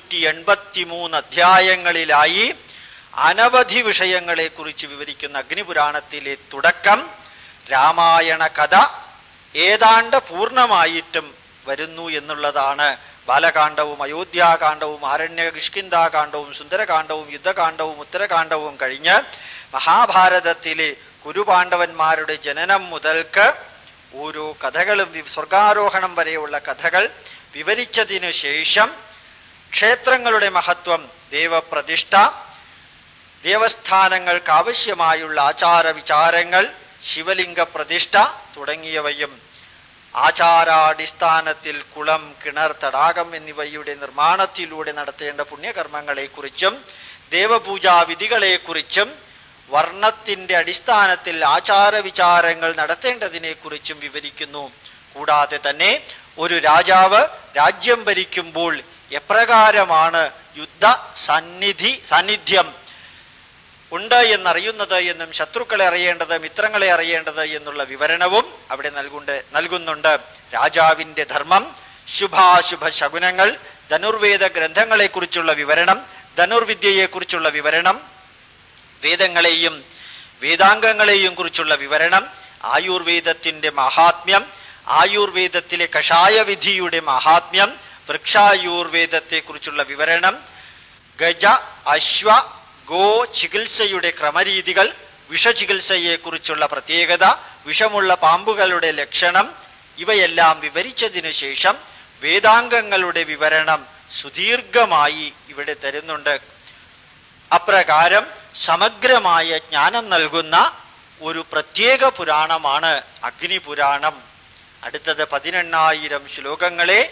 383 അധ്യായങ്ങളിലായി അനവധി വിഷയങ്ങളെ കുറിച്ച് വിവരിക്കുന്ന അഗ്നിപുരാണത്തിലെ തുടക്കം രാമായണ കഥ ഏതാണ്ട് പൂർണ്ണമായിട്ടും വരുന്നു എന്നുള്ളതാണ്. ബാലകാണ്ഡവും അയോധ്യാകാണ്ഡവും ആരണ്യകിഷ്കിന്ധാകാണ്ഡവും സുന്ദരകാണ്ഡവും യുദ്ധകാണ്ഡവും ഉത്തരകാണ്ഡവും കഴിഞ്ഞ് മഹാഭാരതത്തിലെ കുരുപാണ്ഡവന്മാരുടെ ജനനം മുതൽക്ക് ഓരോ കഥകളും സ്വർഗാരോഹണം വരെയുള്ള കഥകൾ വിവരിച്ചതിനു ശേഷം ക്ഷേത്രങ്ങളുടെ മഹത്വം, ദേവപ്രതിഷ്ഠ, ദേവസ്ഥാനങ്ങൾക്ക് ആവശ്യമായുള്ള ആചാരവിചാരങ്ങൾ, ശിവലിംഗ പ്രതിഷ്ഠ തുടങ്ങിയവയും ആചാരാടിസ്ഥാനത്തിൽ കുളം, കിണർ, തടാകം എന്നിവയുടെ നിർമ്മാണത്തിലൂടെ നടത്തേണ്ട പുണ്യകർമ്മങ്ങളെക്കുറിച്ചും ദേവപൂജാവിധികളെക്കുറിച്ചും വർണ്ണത്തിന്റെ അടിസ്ഥാനത്തിൽ ആചാരവിചാരങ്ങൾ നടത്തേണ്ടതിനെക്കുറിച്ചും വിവരിക്കുന്നു. കൂടാതെ തന്നെ ഒരു രാജാവ് രാജ്യം ഭരിക്കുമ്പോൾ എപ്രകാരമാണ് യുദ്ധ സാന്നിധ്യം ഉണ്ട് എന്നറിയുന്നത് എന്നും ശത്രുക്കളെ അറിയേണ്ടത്, മിത്രങ്ങളെ അറിയേണ്ടത് എന്നുള്ള വിവരണവും അവിടെ നൽകുന്നുണ്ട്. രാജാവിന്റെ ധർമ്മം, ശുഭാശുഭ ശകുനങ്ങൾ, ധനുർവേദ ഗ്രന്ഥങ്ങളെക്കുറിച്ചുള്ള വിവരണം, ധനുർവിദ്യയെക്കുറിച്ചുള്ള വിവരണം, വേദങ്ങളെയും വേദാംഗങ്ങളെയും കുറിച്ചുള്ള വിവരണം, ആയുർവേദത്തിന്റെ മഹാത്മ്യം, ആയുർവേദത്തിലെ കഷായ വിധിയുടെ മഹാത്മ്യം, വൃക്ഷായുർവേദത്തെ കുറിച്ചുള്ള വിവരണം, ഗജ അശ്വ ഗോ ചികിത്സയുടെ ക്രമരീതികൾ, വിഷചികിത്സയെക്കുറിച്ചുള്ള പ്രത്യേകത, വിഷമുള്ള പാമ്പുകളുടെ ലക്ഷണം, ഇവയെല്ലാം വിവരിച്ചതിനു ശേഷം വേദാംഗങ്ങളുടെ വിവരണം സുദീർഘമായി ഇവിടെ തരുന്നുണ്ട്. അപ്രകാരം സമഗ്രമായ ജ്ഞാനം നൽകുന്ന ഒരു പ്രത്യേക പുരാണമാണ് അഗ്നിപുരാണം. അടുത്തത് 18,000 ശ്ലോകങ്ങളെ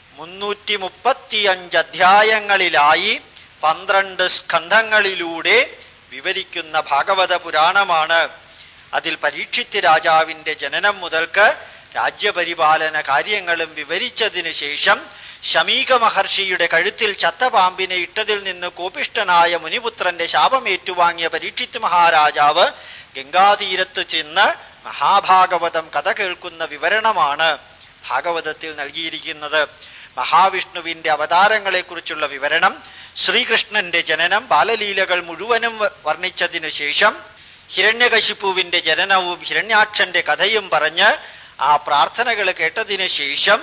335 അധ്യായങ്ങളിലായി 12 സ്കന്ധങ്ങളിലൂടെ വിവരിക്കുന്ന ഭാഗവത പുരാണമാണ്. അതിൽ പരീക്ഷിത്ത് രാജാവിന്റെ ജനനം മുതൽക്ക് രാജ്യപരിപാലന കാര്യങ്ങളും വിവരിച്ചതിന് ശേഷം ശമീക മഹർഷിയുടെ കഴുത്തിൽ ചത്ത പാമ്പിനെ ഇട്ടതിൽ നിന്ന് കോപിഷ്ഠനായ മുനിപുത്രന്റെ ശാപമേറ്റുവാങ്ങിയ പരീക്ഷിത്ത് മഹാരാജാവ് ഗംഗാതീരത്ത് ചെന്ന് മഹാഭാഗവതം കഥ കേൾക്കുന്ന വിവരണമാണ് ഭാഗവതത്തിൽ നൽകിയിരിക്കുന്നത്. മഹാവിഷ്ണുവിന്റെ അവതാരങ്ങളെക്കുറിച്ചുള്ള വിവരണം, ശ്രീകൃഷ്ണന്റെ ജനനം, ബാലലീലകൾ മുഴുവനും വർണ്ണിച്ചതിനു ശേഷം ഹിരണ്യകശിപുവിന്റെ ജനനവും ഹിരണ്യാക്ഷന്റെ കഥയും പറഞ്ഞ് ആ പ്രാർത്ഥനകൾ കേട്ടതിന് ശേഷം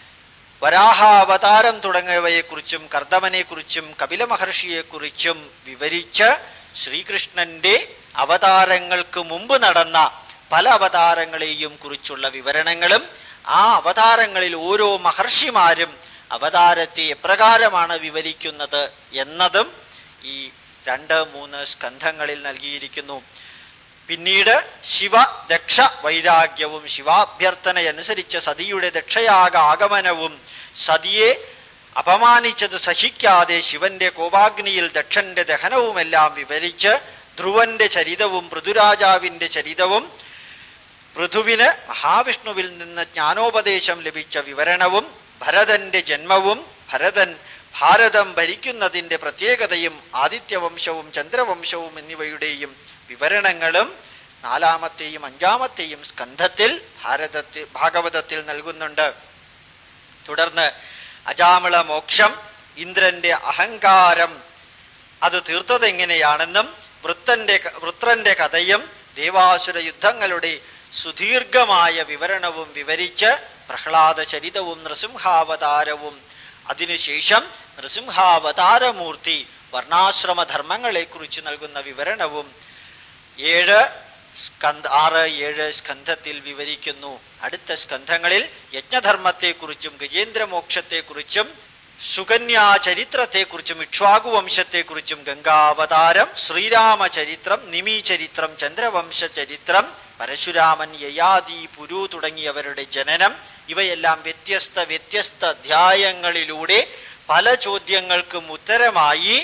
വരാഹാവതാരം തുടങ്ങിയവയെക്കുറിച്ചും കർദമനെക്കുറിച്ചും കപില മഹർഷിയെക്കുറിച്ചും വിവരിച്ച് ശ്രീകൃഷ്ണന്റെ അവതാരങ്ങൾക്ക് മുമ്പ് നടന്ന പല അവതാരങ്ങളെയും കുറിച്ചുള്ള വിവരണങ്ങളും ആ അവതാരങ്ങളിൽ ഓരോ മഹർഷിമാരും അവതാരത്തെ എപ്രകാരമാണ് വിവരിക്കുന്നത് എന്നതും ഈ 2-3 സ്കന്ധങ്ങളിൽ നൽകിയിരിക്കുന്നു. പിന്നീട് ശിവദക്ഷ വൈരാഗ്യവും ശിവാഭ്യർത്ഥനയനുസരിച്ച് സതിയുടെ ദക്ഷയാഗ ആഗമനവും സതിയെ അപമാനിച്ചത് സഹിക്കാതെ ശിവന്റെ കോപാഗ്നിയിൽ ദക്ഷന്റെ ദഹനവുമെല്ലാം വിവരിച്ച് ധ്രുവന്റെ ചരിതവും പൃഥുരാജാവിന്റെ ചരിതവും പൃഥുവിന് മഹാവിഷ്ണുവിൽ നിന്ന് ജ്ഞാനോപദേശം ലഭിച്ച വിവരണവും ഭരതന്റെ ജന്മവും ഭരതൻ ഭാരതം ഭരിക്കുന്നതിന്റെ പ്രത്യേകതയും ആദിത്യവംശവും ചന്ദ്രവംശവും എന്നിവയുടെയും വിവരണങ്ങളും 4-ാമത്തെയും 5-ാമത്തെയും സ്കന്ധത്തിൽ ഭാഗവതത്തിൽ നൽകുന്നുണ്ട്. തുടർന്ന് അജാമിള മോക്ഷം, ഇന്ദ്രന്റെ അഹങ്കാരം അത് തീർത്തതെങ്ങനെയാണെന്നും വൃത്രന്റെ കഥയും ദേവാസുര യുദ്ധങ്ങളുടെ സുദീർഘമായ വിവരണവും വിവരിച്ച് പ്രഹ്ലാദ ചരിതവും നൃസിംഹാവതാരവും അതിനുശേഷം നൃസിംഹാവതാരമൂർത്തി വർണ്ണാശ്രമധർമ്മങ്ങളെക്കുറിച്ച് നൽകുന്ന വിവരണവും 6-7 സ്കന്ധത്തിൽ വിവരിക്കുന്നു. അടുത്ത സ്കന്ധങ്ങളിൽ യജ്ഞധർമ്മത്തെക്കുറിച്ചും ഗജേന്ദ്രമോക്ഷത്തെക്കുറിച്ചും സുകന്യാചരിത്രത്തെക്കുറിച്ചും ഇക്ഷ്വാകുവംശത്തെക്കുറിച്ചും ഗംഗാവതാരം, ശ്രീരാമചരിത്രം, നിമിചരിത്രം, ചന്ദ്രവംശ ചരിത്രം, പരശുരാമൻ, യയാതി, പുരു തുടങ്ങിയവരുടെ ജനനം, ഇവയെല്ലാം വ്യത്യസ്ത അധ്യായങ്ങളിലൂടെ പല ചോദ്യങ്ങൾക്കും ഉത്തരമായി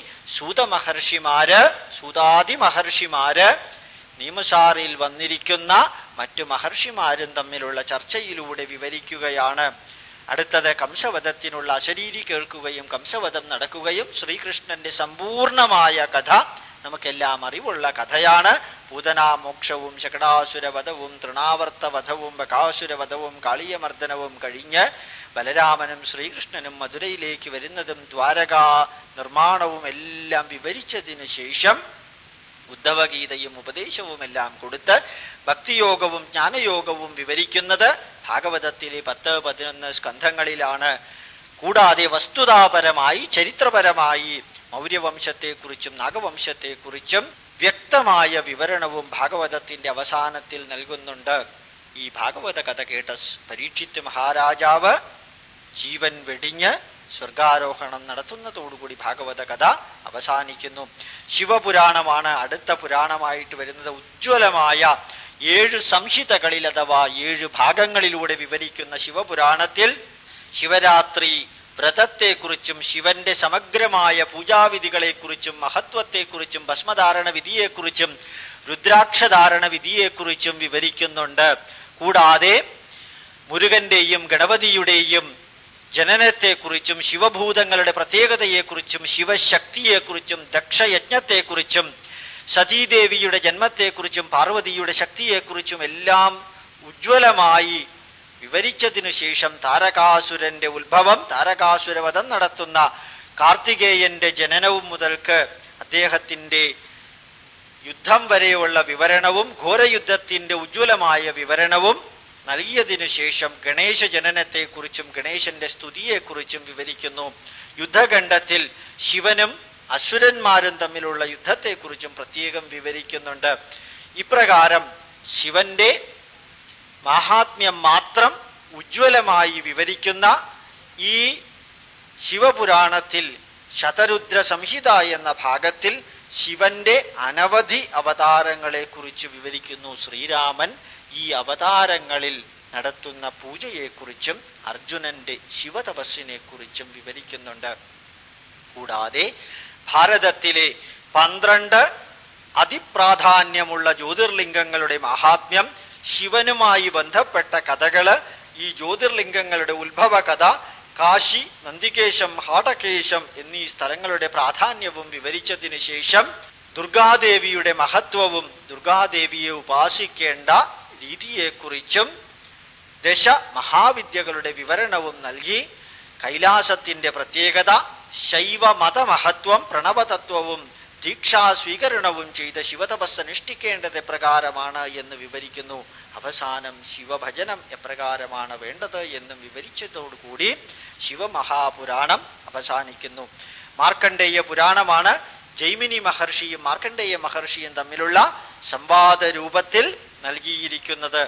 സൂതാദി മഹർഷിമാര് നിയമസാറിൽ വന്നിരിക്കുന്ന മറ്റു മഹർഷിമാരും തമ്മിലുള്ള ചർച്ചയിലൂടെ വിവരിക്കുകയാണ്. അടുത്തത് കംസവധത്തിനുള്ള അശരീരി കേൾക്കുകയും കംസവധം നടക്കുകയും ശ്രീകൃഷ്ണന്റെ സമ്പൂർണമായ കഥ നമുക്കെല്ലാം അറിവുള്ള കഥയാണ്. പൂതനാമോക്ഷവും ശകടാസുരവധവും തൃണാവർത്തവധവും ബകാസുരവധവും കാളിയമർദ്ദനവും കഴിഞ്ഞ് ബലരാമനും ശ്രീകൃഷ്ണനും മധുരയിലേക്ക് വരുന്നതും ദ്വാരകാ നിർമ്മാണവും എല്ലാം വിവരിച്ചതിന് ശേഷം ഉദ്ധവഗീതയും ഉപദേശവുമെല്ലാം കൊടുത്ത് ഭക്തിയോഗവും ജ്ഞാനയോഗവും വിവരിക്കുന്നത് ഭാഗവതത്തിലെ 10-11 സ്കന്ധങ്ങളിലാണ്. കൂടാതെ വസ്തുതാപരമായി ചരിത്രപരമായി മൗര്യവംശത്തെക്കുറിച്ചും നാഗവംശത്തെക്കുറിച്ചും വ്യക്തമായ വിവരണവും ഭാഗവതത്തിന്റെ അവസാനത്തിൽ നൽകുന്നുണ്ട്. ഈ ഭാഗവത കഥ കേട്ട പരീക്ഷിത്ത് മഹാരാജാവ് ജീവൻ വെടിഞ്ഞ് സ്വർഗാരോഹണം നടത്തുന്നതോടുകൂടി ഭാഗവത കഥ അവസാനിക്കുന്നു. ശിവപുരാണമാണ് അടുത്ത പുരാണമായിട്ട് വരുന്നത്. ഉജ്ജ്വലമായ 7 സംഹിതകളിൽ അഥവാ 7 ഭാഗങ്ങളിലൂടെ വിവരിക്കുന്ന ശിവപുരാണത്തിൽ ശിവരാത്രി വ്രതത്തെക്കുറിച്ചും ശിവന്റെ സമഗ്രമായ പൂജാവിധികളെക്കുറിച്ചും മഹത്വത്തെക്കുറിച്ചും ഭസ്മധാരണ വിധിയെക്കുറിച്ചും രുദ്രാക്ഷധാരണ വിധിയെക്കുറിച്ചും വിവരിക്കുന്നുണ്ട്. കൂടാതെ മുരുകന്റെയും ഗണപതിയുടെയും ജനനത്തെക്കുറിച്ചും ശിവഭൂതങ്ങളുടെ പ്രത്യേകതയെക്കുറിച്ചും ശിവശക്തിയെക്കുറിച്ചും ദക്ഷയജ്ഞത്തെക്കുറിച്ചും സതീദേവിയുടെ ജന്മത്തെക്കുറിച്ചും പാർവതിയുടെ ശക്തിയെക്കുറിച്ചും എല്ലാം ഉജ്ജ്വലമായി വിവരിച്ചതിനു ശേഷം താരകാസുരന്റെ ഉത്ഭവം, താരകാസുരവധം നടത്തുന്ന കാർത്തികേയന്റെ ജനനവും മുതൽക്ക് അദ്ദേഹത്തിന്റെ യുദ്ധം വരെയുള്ള വിവരണവും ഘോരയുദ്ധത്തിന്റെ ഉജ്ജ്വലമായ വിവരണവും നൽകിയതിനു ശേഷം ഗണേശ ജനനത്തെക്കുറിച്ചും ഗണേശന്റെ സ്തുതിയെക്കുറിച്ചും വിവരിക്കുന്നു. യുദ്ധഖണ്ഡത്തിൽ ശിവനും അസുരന്മാരും തമ്മിലുള്ള യുദ്ധത്തെക്കുറിച്ചും പ്രത്യേകം വിവരിക്കുന്നുണ്ട്. ഇപ്രകാരം ശിവന്റെ മാഹാത്മ്യം മാത്രം ഉജ്ജ്വലമായി വിവരിക്കുന്ന ഈ ശിവപുരാണത്തിൽ ശതരുദ്ര സംഹിത എന്ന ഭാഗത്തിൽ ശിവന്റെ അനവധി അവതാരങ്ങളെ കുറിച്ച് വിവരിക്കുന്നു. ശ്രീരാമൻ ഈ അവതാരങ്ങളിൽ നടത്തുന്ന പൂജയെക്കുറിച്ചും അർജുനന്റെ ശിവതപസ്സിനെ കുറിച്ചും വിവരിക്കുന്നുണ്ട്. കൂടാതെ ഭാരതത്തിലെ 12 അതിപ്രാധാന്യമുള്ള ജ്യോതിർലിംഗങ്ങളുടെ മഹാത്മ്യം, ശിവനുമായി ബന്ധപ്പെട്ട കഥകള്, ഈ ജ്യോതിർലിംഗങ്ങളുടെ ഉത്ഭവ കഥ, കാശി, നന്ദികേശം, ഹാടകേശം എന്നീ സ്ഥലങ്ങളുടെ പ്രാധാന്യവും വിവരിച്ചതിന് ശേഷം ദുർഗാദേവിയുടെ മഹത്വവും ദുർഗാദേവിയെ ഉപാസിക്കേണ്ട രീതിയെക്കുറിച്ചും ദശ മഹാവിദ്യകളുടെ വിവരണവും നൽകി കൈലാസത്തിന്റെ പ്രത്യേകത, ശൈവ മതമഹത്വം, പ്രണവതത്വവും ദീക്ഷാ സ്വീകരണവും ചെയ്ത ശിവതപസ് അനുഷ്ഠിക്കേണ്ടത് എപ്രകാരമാണ് എന്ന് വിവരിക്കുന്നു. അവസാനം ശിവഭജനം എപ്രകാരമാണ് വേണ്ടത് എന്നും വിവരിച്ചതോടുകൂടി ശിവമഹാപുരാണം അവസാനിക്കുന്നു. മാർക്കണ്ഡേയ പുരാണമാണ് ജൈമിനി മഹർഷിയും മാർക്കണ്ഡേയ മഹർഷിയും തമ്മിലുള്ള സംവാദ രൂപത്തിൽ നൽകിയിരിക്കുന്നത്.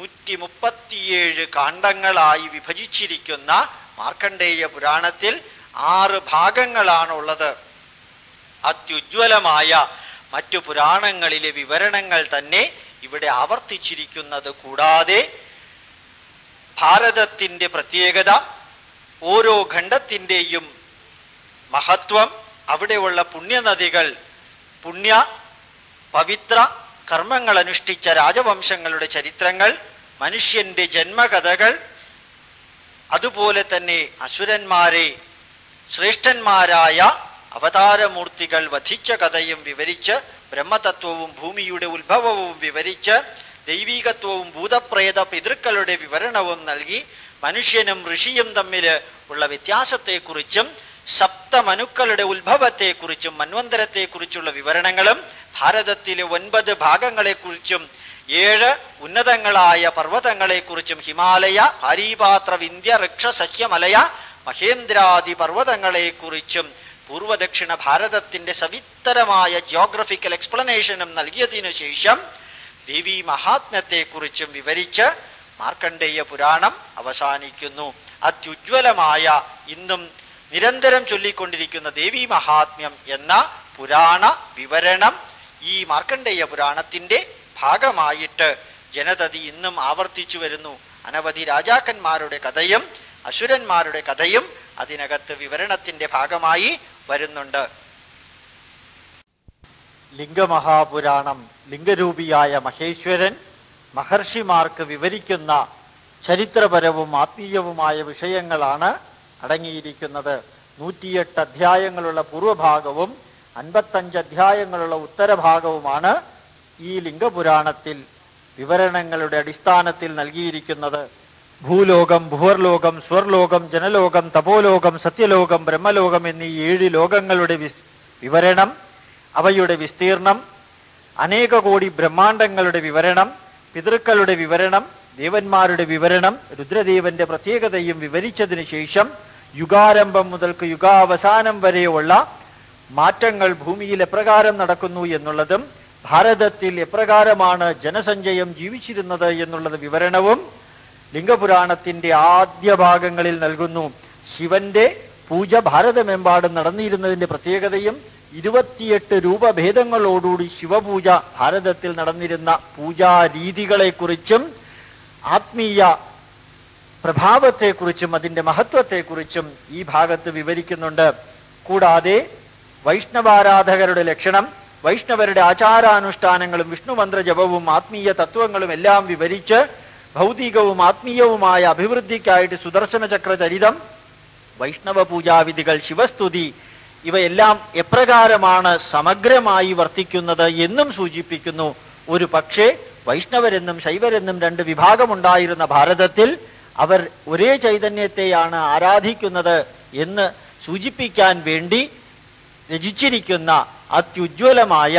137 കാണ്ഡങ്ങളായി വിഭജിച്ചിരിക്കുന്ന മാർക്കണ്ഡേയ പുരാണത്തിൽ 6 ഭാഗങ്ങളാണുള്ളത്. അത്യുജ്വലമായ മറ്റു പുരാണങ്ങളിലെ വിവരണങ്ങൾ തന്നെ ഇവിടെ ആവർത്തിച്ചിരിക്കുന്നത് കൂടാതെ ഭാരതത്തിന്റെ പ്രത്യേകത, ഓരോ ഖണ്ഡത്തിൻ്റെയും മഹത്വം, അവിടെയുള്ള പുണ്യനദികൾ, പുണ്യ പവിത്ര കർമ്മങ്ങൾ അനുഷ്ഠിച്ച രാജവംശങ്ങളുടെ ചരിത്രങ്ങൾ, മനുഷ്യന്റെ ജന്മകഥകൾ, അതുപോലെ തന്നെ അസുരന്മാരെ ശ്രേഷ്ഠന്മാരായ അവതാരമൂർത്തികൾ വധിച്ച കഥയും വിവരിച്ച്, ബ്രഹ്മതത്വവും ഭൂമിയുടെ ഉത്ഭവവും വിവരിച്ച്, ദൈവീകത്വവും ഭൂതപ്രേത പിതൃക്കളുടെ വിവരണവും നൽകി, മനുഷ്യനും ഋഷിയും തമ്മിൽ ഉള്ള വ്യത്യാസത്തെക്കുറിച്ചും സപ്തമനുക്കളുടെ ഉത്ഭവത്തെക്കുറിച്ചും മന്വന്തരത്തെക്കുറിച്ചുള്ള വിവരണങ്ങളും ഭാരതത്തിലെ 9 ഭാഗങ്ങളെക്കുറിച്ചും 7 ഉന്നതങ്ങളായ പർവ്വതങ്ങളെക്കുറിച്ചും ഹിമാലയ, ഹരിപാത്ര, വിന്ധ്യ, ഋക്ഷ, സഹ്യമലയ, മഹേന്ദ്രാദി പർവ്വതങ്ങളെക്കുറിച്ചും പൂർവദക്ഷിണ ഭാരതത്തിന്റെ സവിസ്തരമായ ജിയോഗ്രഫിക്കൽ എക്സ്പ്ലനേഷനും നൽകിയതിനു ശേഷം ദേവീ മഹാത്മ്യത്തെക്കുറിച്ചും വിവരിച്ച് മാർക്കണ്ഡേയ പുരാണം അവസാനിക്കുന്നു. അത്യുജ്വലമായ ഇന്നും നിരന്തരം ചൊല്ലിക്കൊണ്ടിരിക്കുന്ന ദേവീ മഹാത്മ്യം എന്ന പുരാണ വിവരണം ഈ മാർക്കണ്ഡേയ പുരാണത്തിന്റെ ഭാഗമായിട്ട് ജനതതി ഇന്നും ആവർത്തിച്ചു വരുന്നു. അനവധി രാജാക്കന്മാരുടെ കഥയും അസുരന്മാരുടെ കഥയും അതിനകത്ത് വിവരണത്തിന്റെ ഭാഗമായി വരുന്നുണ്ട്. ലിംഗമഹാപുരാണം ലിംഗരൂപിയായ മഹേശ്വരൻ മഹർഷിമാർക്ക് വിവരിക്കുന്ന ചരിത്രപരവും ആത്മീയവുമായ വിഷയങ്ങളാണ് അടങ്ങിയിരിക്കുന്നത്. 108 അധ്യായങ്ങളുള്ള പൂർവഭാഗവും 55 അധ്യായങ്ങളുള്ള ഉത്തരഭാഗവുമാണ് ഈ ലിംഗപുരാണത്തിൽ വിവരണങ്ങളുടെ അടിസ്ഥാനത്തിൽ നൽകിയിരിക്കുന്നത്. ഭൂലോകം, ഭുവർലോകം, സ്വർലോകം, ജനലോകം, തപോലോകം, സത്യലോകം, ബ്രഹ്മലോകം എന്നീ 7 ലോകങ്ങളുടെ വിവരണം, അവയുടെ വിസ്തീർണം, അനേക കോടി ബ്രഹ്മാണ്ടങ്ങളുടെ വിവരണം, പിതൃക്കളുടെ വിവരണം, ദേവന്മാരുടെ വിവരണം, രുദ്രദേവന്റെ പ്രത്യേകതയും വിവരിച്ചതിന് ശേഷം യുഗാരംഭം മുതൽക്ക് യുഗാവസാനം വരെയുള്ള മാറ്റങ്ങൾ ഭൂമിയിൽ എപ്രകാരം നടക്കുന്നു എന്നുള്ളതും ഭാരതത്തിൽ എപ്രകാരമാണ് ജനസഞ്ചയം ജീവിച്ചിരുന്നത് എന്നുള്ളത് വിവരണവും ലിംഗപുരാണത്തിന്റെ ആദ്യ ഭാഗങ്ങളിൽ നൽകുന്നു. ശിവന്റെ പൂജ ഭാരതമെമ്പാടും നടന്നിരുന്നതിന്റെ പ്രത്യേകതയും 28 രൂപഭേദങ്ങളോടുകൂടി ശിവപൂജ ഭാരതത്തിൽ നടന്നിരുന്ന പൂജാരീതികളെക്കുറിച്ചും ആത്മീയ പ്രഭാവത്തെക്കുറിച്ചും അതിൻ്റെ മഹത്വത്തെക്കുറിച്ചും ഈ ഭാഗത്ത് വിവരിക്കുന്നുണ്ട്. കൂടാതെ വൈഷ്ണവാരാധകരുടെ ലക്ഷണം, വൈഷ്ണവരുടെ ആചാരാനുഷ്ഠാനങ്ങളും വിഷ്ണുമന്ത്ര ജപവും ആത്മീയ തത്വങ്ങളും എല്ലാം വിവരിച്ച് ഭൗതികവും ആത്മീയവുമായ അഭിവൃദ്ധിക്കായിട്ട് സുദർശന ചക്ര ചരിതം, വൈഷ്ണവ പൂജാവിധികൾ, ശിവസ്തുതി ഇവയെല്ലാം എപ്രകാരമാണ് സമഗ്രമായി വർത്തിക്കുന്നത് എന്നും സൂചിപ്പിക്കുന്നു. ഒരു പക്ഷേ വൈഷ്ണവരെന്നും ശൈവരെന്നും 2 വിഭാഗമുണ്ടായിരുന്ന ഭാരതത്തിൽ അവർ ഒരേ ചൈതന്യത്തെയാണ് ആരാധിക്കുന്നത് എന്ന് സൂചിപ്പിക്കാൻ വേണ്ടി രചിച്ചിരിക്കുന്ന അത്യുജ്വലമായ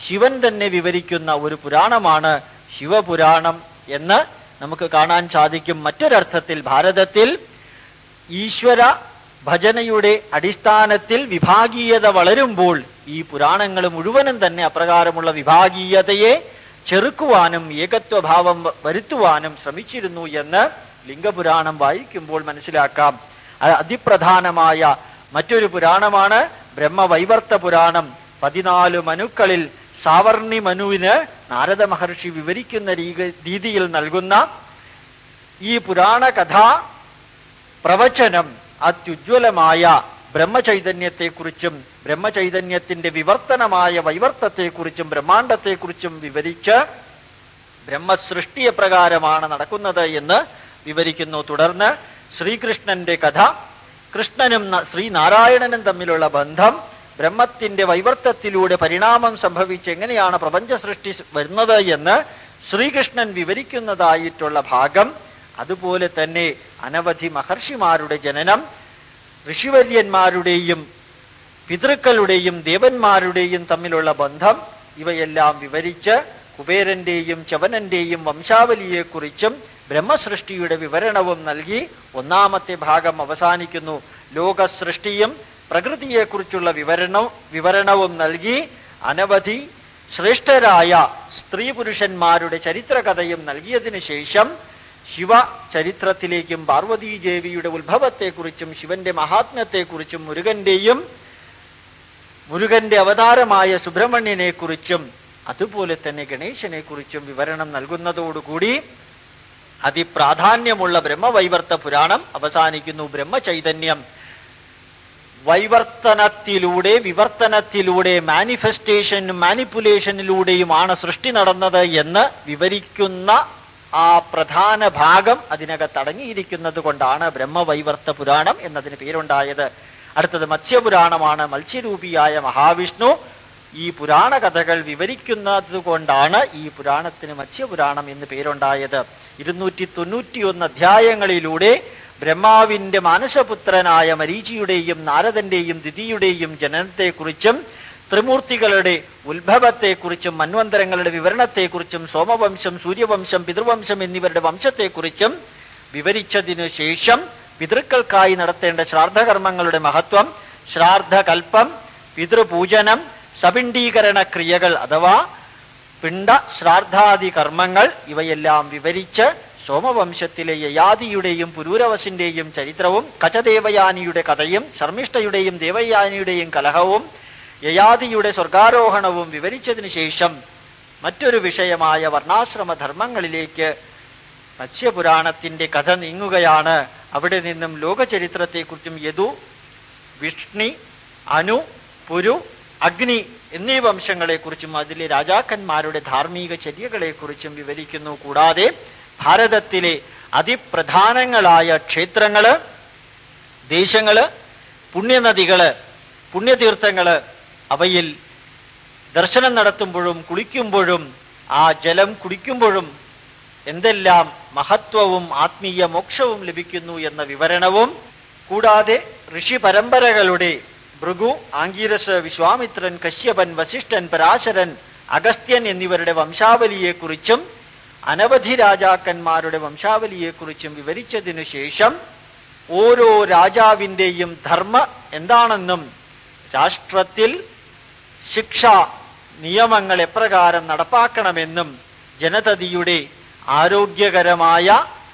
ശിവൻ തന്നെ വിവരിക്കുന്ന ഒരു പുരാണമാണ് ശിവപുരാണം എന്ന് നമുക്ക് കാണാൻ സാധിക്കും. മറ്റൊരർത്ഥത്തിൽ ഭാരതത്തിൽ ഈശ്വര ഭജനയുടെ അടിസ്ഥാനത്തിൽ വിഭാഗീയത വളരുമ്പോൾ ഈ പുരാണങ്ങൾ മുഴുവനും തന്നെ അപ്രകാരമുള്ള വിഭാഗീയതയെ ചെറുക്കുവാനും ഏകത്വഭാവം വരുത്തുവാനും ശ്രമിച്ചിരുന്നു എന്ന് ലിംഗപുരാണം വായിക്കുമ്പോൾ മനസ്സിലാക്കാം. അതിപ്രധാനമായ മറ്റൊരു പുരാണമാണ് ബ്രഹ്മവൈവർത്ത പുരാണം. 14 മനുക്കളിൽ സാവർണി മനുവിന് നാരദ മഹർഷി വിവരിക്കുന്ന രീതിയിൽ നൽകുന്ന ഈ പുരാണ കഥാ പ്രവചനം അത്യുജ്വലമായ ബ്രഹ്മചൈതന്യത്തെക്കുറിച്ചും ബ്രഹ്മചൈതന്യത്തിന്റെ വിവർത്തനമായ വൈവർത്തത്തെക്കുറിച്ചും ബ്രഹ്മാണ്ടത്തെക്കുറിച്ചും വിവരിച്ച് ബ്രഹ്മസൃഷ്ടി എപ്രകാരമാണ് നടക്കുന്നത് എന്ന് വിവരിക്കുന്നു. തുടർന്ന് ശ്രീകൃഷ്ണന്റെ കഥ, കൃഷ്ണനും ശ്രീനാരായണനും തമ്മിലുള്ള ബന്ധം, ബ്രഹ്മത്തിന്റെ വൈവർത്തത്തിലൂടെ പരിണാമം സംഭവിച്ച് എങ്ങനെയാണ് പ്രപഞ്ച സൃഷ്ടി വരുന്നത് എന്ന് ശ്രീകൃഷ്ണൻ വിവരിക്കുന്നതായിട്ടുള്ള ഭാഗം, അതുപോലെ തന്നെ അനവധി മഹർഷിമാരുടെ ജനനം, ഋഷിവര്യന്മാരുടെയും പിതൃക്കളുടെയും ദേവന്മാരുടെയും തമ്മിലുള്ള ബന്ധം, ഇവയെല്ലാം വിവരിച്ച് കുബേരന്റെയും ചവനന്റെയും വംശാവലിയെക്കുറിച്ചും ബ്രഹ്മസൃഷ്ടിയുടെ വിവരണവും നൽകി ഒന്നാമത്തെ ഭാഗം അവസാനിക്കുന്നു. ലോകസൃഷ്ടിയും പ്രകൃതിയെക്കുറിച്ചുള്ള വിവരണവും നൽകി അനവധി ശ്രേഷ്ഠരായ സ്ത്രീ പുരുഷന്മാരുടെ ചരിത്രകഥയും നൽകിയതിനു ശേഷം ശിവചരിത്രത്തിലേക്കും പാർവതീദേവിയുടെ ഉത്ഭവത്തെക്കുറിച്ചും ശിവന്റെ മഹാത്മ്യത്തെക്കുറിച്ചും മുരുകന്റെ അവതാരമായ സുബ്രഹ്മണ്യനെക്കുറിച്ചും അതുപോലെ തന്നെ ഗണേശനെ കുറിച്ചും വിവരണം നൽകുന്നതോടുകൂടി അതിപ്രാധാന്യമുള്ള ബ്രഹ്മവൈവർത്ത പുരാണം അവസാനിക്കുന്നു. ബ്രഹ്മചൈതന്യം വൈവർത്തനത്തിലൂടെ വിവർത്തനത്തിലൂടെ മാനിഫെസ്റ്റേഷനും മാനിപ്പുലേഷനിലൂടെയുമാണ് സൃഷ്ടി നടന്നത് എന്ന് വിവരിക്കുന്ന ആ പ്രധാന ഭാഗം അതിനകത്ത് അടങ്ങിയിരിക്കുന്നത് കൊണ്ടാണ് ബ്രഹ്മവൈവർത്ത പുരാണം എന്നതിന് പേരുണ്ടായത്. അടുത്തത് മത്സ്യപുരാണമാണ്. മത്സ്യരൂപിയായ മഹാവിഷ്ണു ഈ പുരാണ കഥകൾ വിവരിക്കുന്നത് കൊണ്ടാണ് ഈ പുരാണത്തിന് മത്സ്യപുരാണം എന്ന് പേരുണ്ടായത്. 291 അധ്യായങ്ങളിലൂടെ ബ്രഹ്മാവിന്റെ മാനസപുത്രനായ മരീചിയുടെയും നാരദന്റെയും ദിതിയുടെയും ജനനത്തെക്കുറിച്ചും ത്രിമൂർത്തികളുടെ ഉത്ഭവത്തെക്കുറിച്ചും മന്വന്തരങ്ങളുടെ വിവരണത്തെക്കുറിച്ചും സോമവംശം, സൂര്യവംശം, പിതൃവംശം എന്നിവരുടെ വംശത്തെക്കുറിച്ചും വിവരിച്ചതിനു ശേഷം പിതൃക്കൾക്കായി നടത്തേണ്ട ശ്രാദ്ധകർമ്മങ്ങളുടെ മഹത്വം, ശ്രാദ്ധകൽപ്പം, പിതൃപൂജനം, സപിണ്ഡീകരണ ക്രിയകൾ അഥവാ പിണ്ഡ ശ്രാദ്ധാദി കർമ്മങ്ങൾ ഇവയെല്ലാം വിവരിച്ച് സോമവംശത്തിലെ യയാതിയുടെയും പുരൂരവസിന്റെയും ചരിത്രവും കചദേവയാനിയുടെ കഥയും ശർമ്മിഷ്ഠയുടെയും ദേവയാനിയുടെയും കലഹവും യയാതിയുടെ സ്വർഗാരോഹണവും വിവരിച്ചതിനു ശേഷം മറ്റൊരു വിഷയമായ വർണ്ണാശ്രമധർമ്മങ്ങളിലേക്ക് മത്സ്യപുരാണത്തിന്റെ കഥ നീങ്ങുകയാണ്. അവിടെ നിന്നും ലോകചരിത്രത്തെക്കുറിച്ചും യദു, വിഷ്ണി, അനു, പുരു, അഗ്നി എന്നീ വംശങ്ങളെക്കുറിച്ചും അതിലെ രാജാക്കന്മാരുടെ ധാർമ്മിക ചര്യകളെക്കുറിച്ചും വിവരിക്കുന്നു. കൂടാതെ ഭാരതത്തിലെ അതിപ്രധാനങ്ങളായ ക്ഷേത്രങ്ങള്, ദേശങ്ങള്, പുണ്യനദികള്, പുണ്യതീർത്ഥങ്ങള്, അവയിൽ ദർശനം നടത്തുമ്പോഴും കുളിക്കുമ്പോഴും ആ ജലം കുടിക്കുമ്പോഴും എന്തെല്ലാം മഹത്വവും ആത്മീയ മോക്ഷവും ലഭിക്കുന്നു എന്ന വിവരണവും, കൂടാതെ ഋഷി പരമ്പരകളുടെ ഭൃഗു, ആംഗീരസ്, വിശ്വാമിത്രൻ, കശ്യപൻ, വസിഷ്ഠൻ, പരാശരൻ, അഗസ്ത്യൻ എന്നിവരുടെ വംശാവലിയെക്കുറിച്ചും അനവധി രാജാക്കന്മാരുടെ വംശാവലിയെക്കുറിച്ചും വിവരിച്ചതിനു ശേഷം ഓരോ രാജാവിൻ്റെയും ധർമ്മം എന്താണെന്നും രാഷ്ട്രത്തിൽ ശിക്ഷ നിയമങ്ങൾ എപ്രകാരം നടപ്പാക്കണമെന്നും ജനതതിയുടെ ആരോഗ്യകരമായ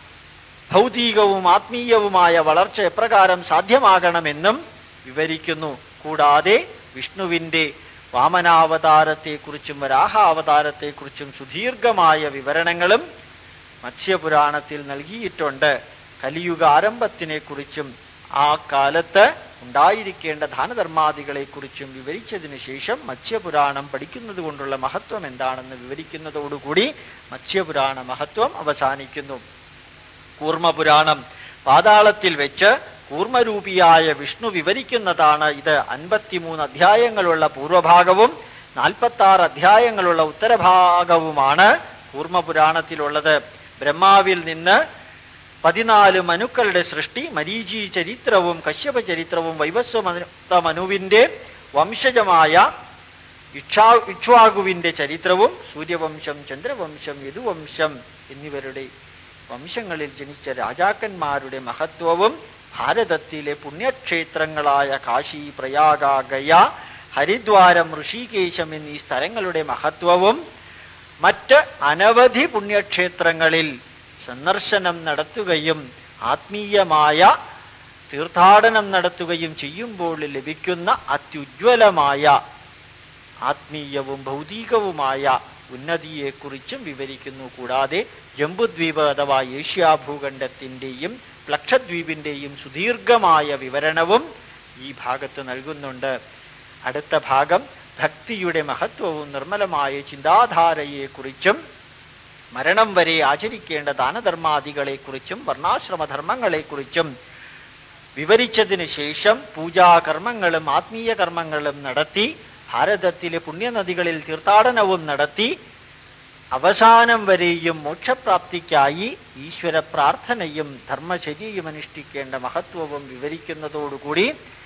ഭൗതികവും ആത്മീയവുമായ വളർച്ച എപ്രകാരം സാധ്യമാകണമെന്നും വിവരിക്കുന്നു. കൂടാതെ വിഷ്ണുവിൻ്റെ വാമനാവതാരത്തെക്കുറിച്ചും വരാഹാവതാരത്തെക്കുറിച്ചും സുദീർഘമായ വിവരണങ്ങളും മത്സ്യപുരാണത്തിൽ നൽകിയിട്ടുണ്ട്. കലിയുഗ ആരംഭത്തിനെക്കുറിച്ചും ആ കാലത്ത് ഉണ്ടായിരിക്കേണ്ട ദാനധർമാദികളെക്കുറിച്ചും വിവരിച്ചതിന് ശേഷം മത്സ്യപുരാണം പഠിക്കുന്നത് കൊണ്ടുള്ള മഹത്വം എന്താണെന്ന് വിവരിക്കുന്നതോടുകൂടി മത്സ്യപുരാണ മഹത്വം അവസാനിക്കുന്നു. കൂർമ്മപുരാണം പാതാളത്തിൽ വെച്ച് കൂർമ്മരൂപിയായ വിഷ്ണു വിവരിക്കുന്നതാണ്. ഇത് 53 അധ്യായങ്ങളുള്ള പൂർവഭാഗവും 46 അധ്യായങ്ങളുള്ള ഉത്തരഭാഗവുമാണ് കൂർമ്മപുരാണത്തിലുള്ളത്. ബ്രഹ്മാവിൽ നിന്ന് 14 മനുക്കളുടെ സൃഷ്ടി, മരീചി ചരിത്രവും കശ്യപ ചരിത്രവും വൈവസ്വത മനുവിൻ്റെ വംശജമായ ഇക്ഷ്വാകുവിന്റെ ചരിത്രവും സൂര്യവംശം, ചന്ദ്രവംശം, യദുവംശം എന്നിവരുടെ വംശങ്ങളിൽ ജനിച്ച രാജാക്കന്മാരുടെ മഹത്വവും ഭാരതത്തിലെ പുണ്യക്ഷേത്രങ്ങളായ കാശി, പ്രയാഗ, ഗയ, ഹരിദ്വാരം, ഋഷികേശം എന്നീ സ്ഥലങ്ങളുടെ മഹത്വവും മറ്റ് അനവധി പുണ്യക്ഷേത്രങ്ങളിൽ സന്ദർശനം നടത്തുകയും ആത്മീയമായ തീർത്ഥാടനം നടത്തുകയും ചെയ്യുമ്പോൾ ലഭിക്കുന്ന അത്യുജ്വലമായ ആത്മീയവും ഭൗതികവുമായ ഉന്നതിയെക്കുറിച്ചും വിവരിക്കുന്നു. കൂടാതെ ജംബുദ്വീപ് അഥവാ ഏഷ്യാ ഭൂഖണ്ഡത്തിൻ്റെയും ലക്ഷദ്വീപിൻ്റെയും സുദീർഘമായ വിവരണവും ഈ ഭാഗത്ത് നൽകുന്നുണ്ട്. അടുത്ത ഭാഗം ഭക്തിയുടെ മഹത്വവും നിർമ്മലമായ ചിന്താധാരയെക്കുറിച്ചും മരണം വരെ ആചരിക്കേണ്ട ദാനധർമാദികളെക്കുറിച്ചും വർണ്ണാശ്രമധർമ്മങ്ങളെക്കുറിച്ചും വിവരിച്ചതിന് ശേഷം പൂജാകർമ്മങ്ങളും ആത്മീയ കർമ്മങ്ങളും നടത്തി ഭാരതത്തിലെ പുണ്യനദികളിൽ തീർത്ഥാടനവും നടത്തി അവസാനം വരെയും മോക്ഷപ്രാപ്തിക്കായി ഈശ്വര പ്രാർത്ഥനയും ധർമ്മചര്യയും അനുഷ്ഠിക്കേണ്ട മഹത്വവും വിവരിക്കുന്നതോടുകൂടി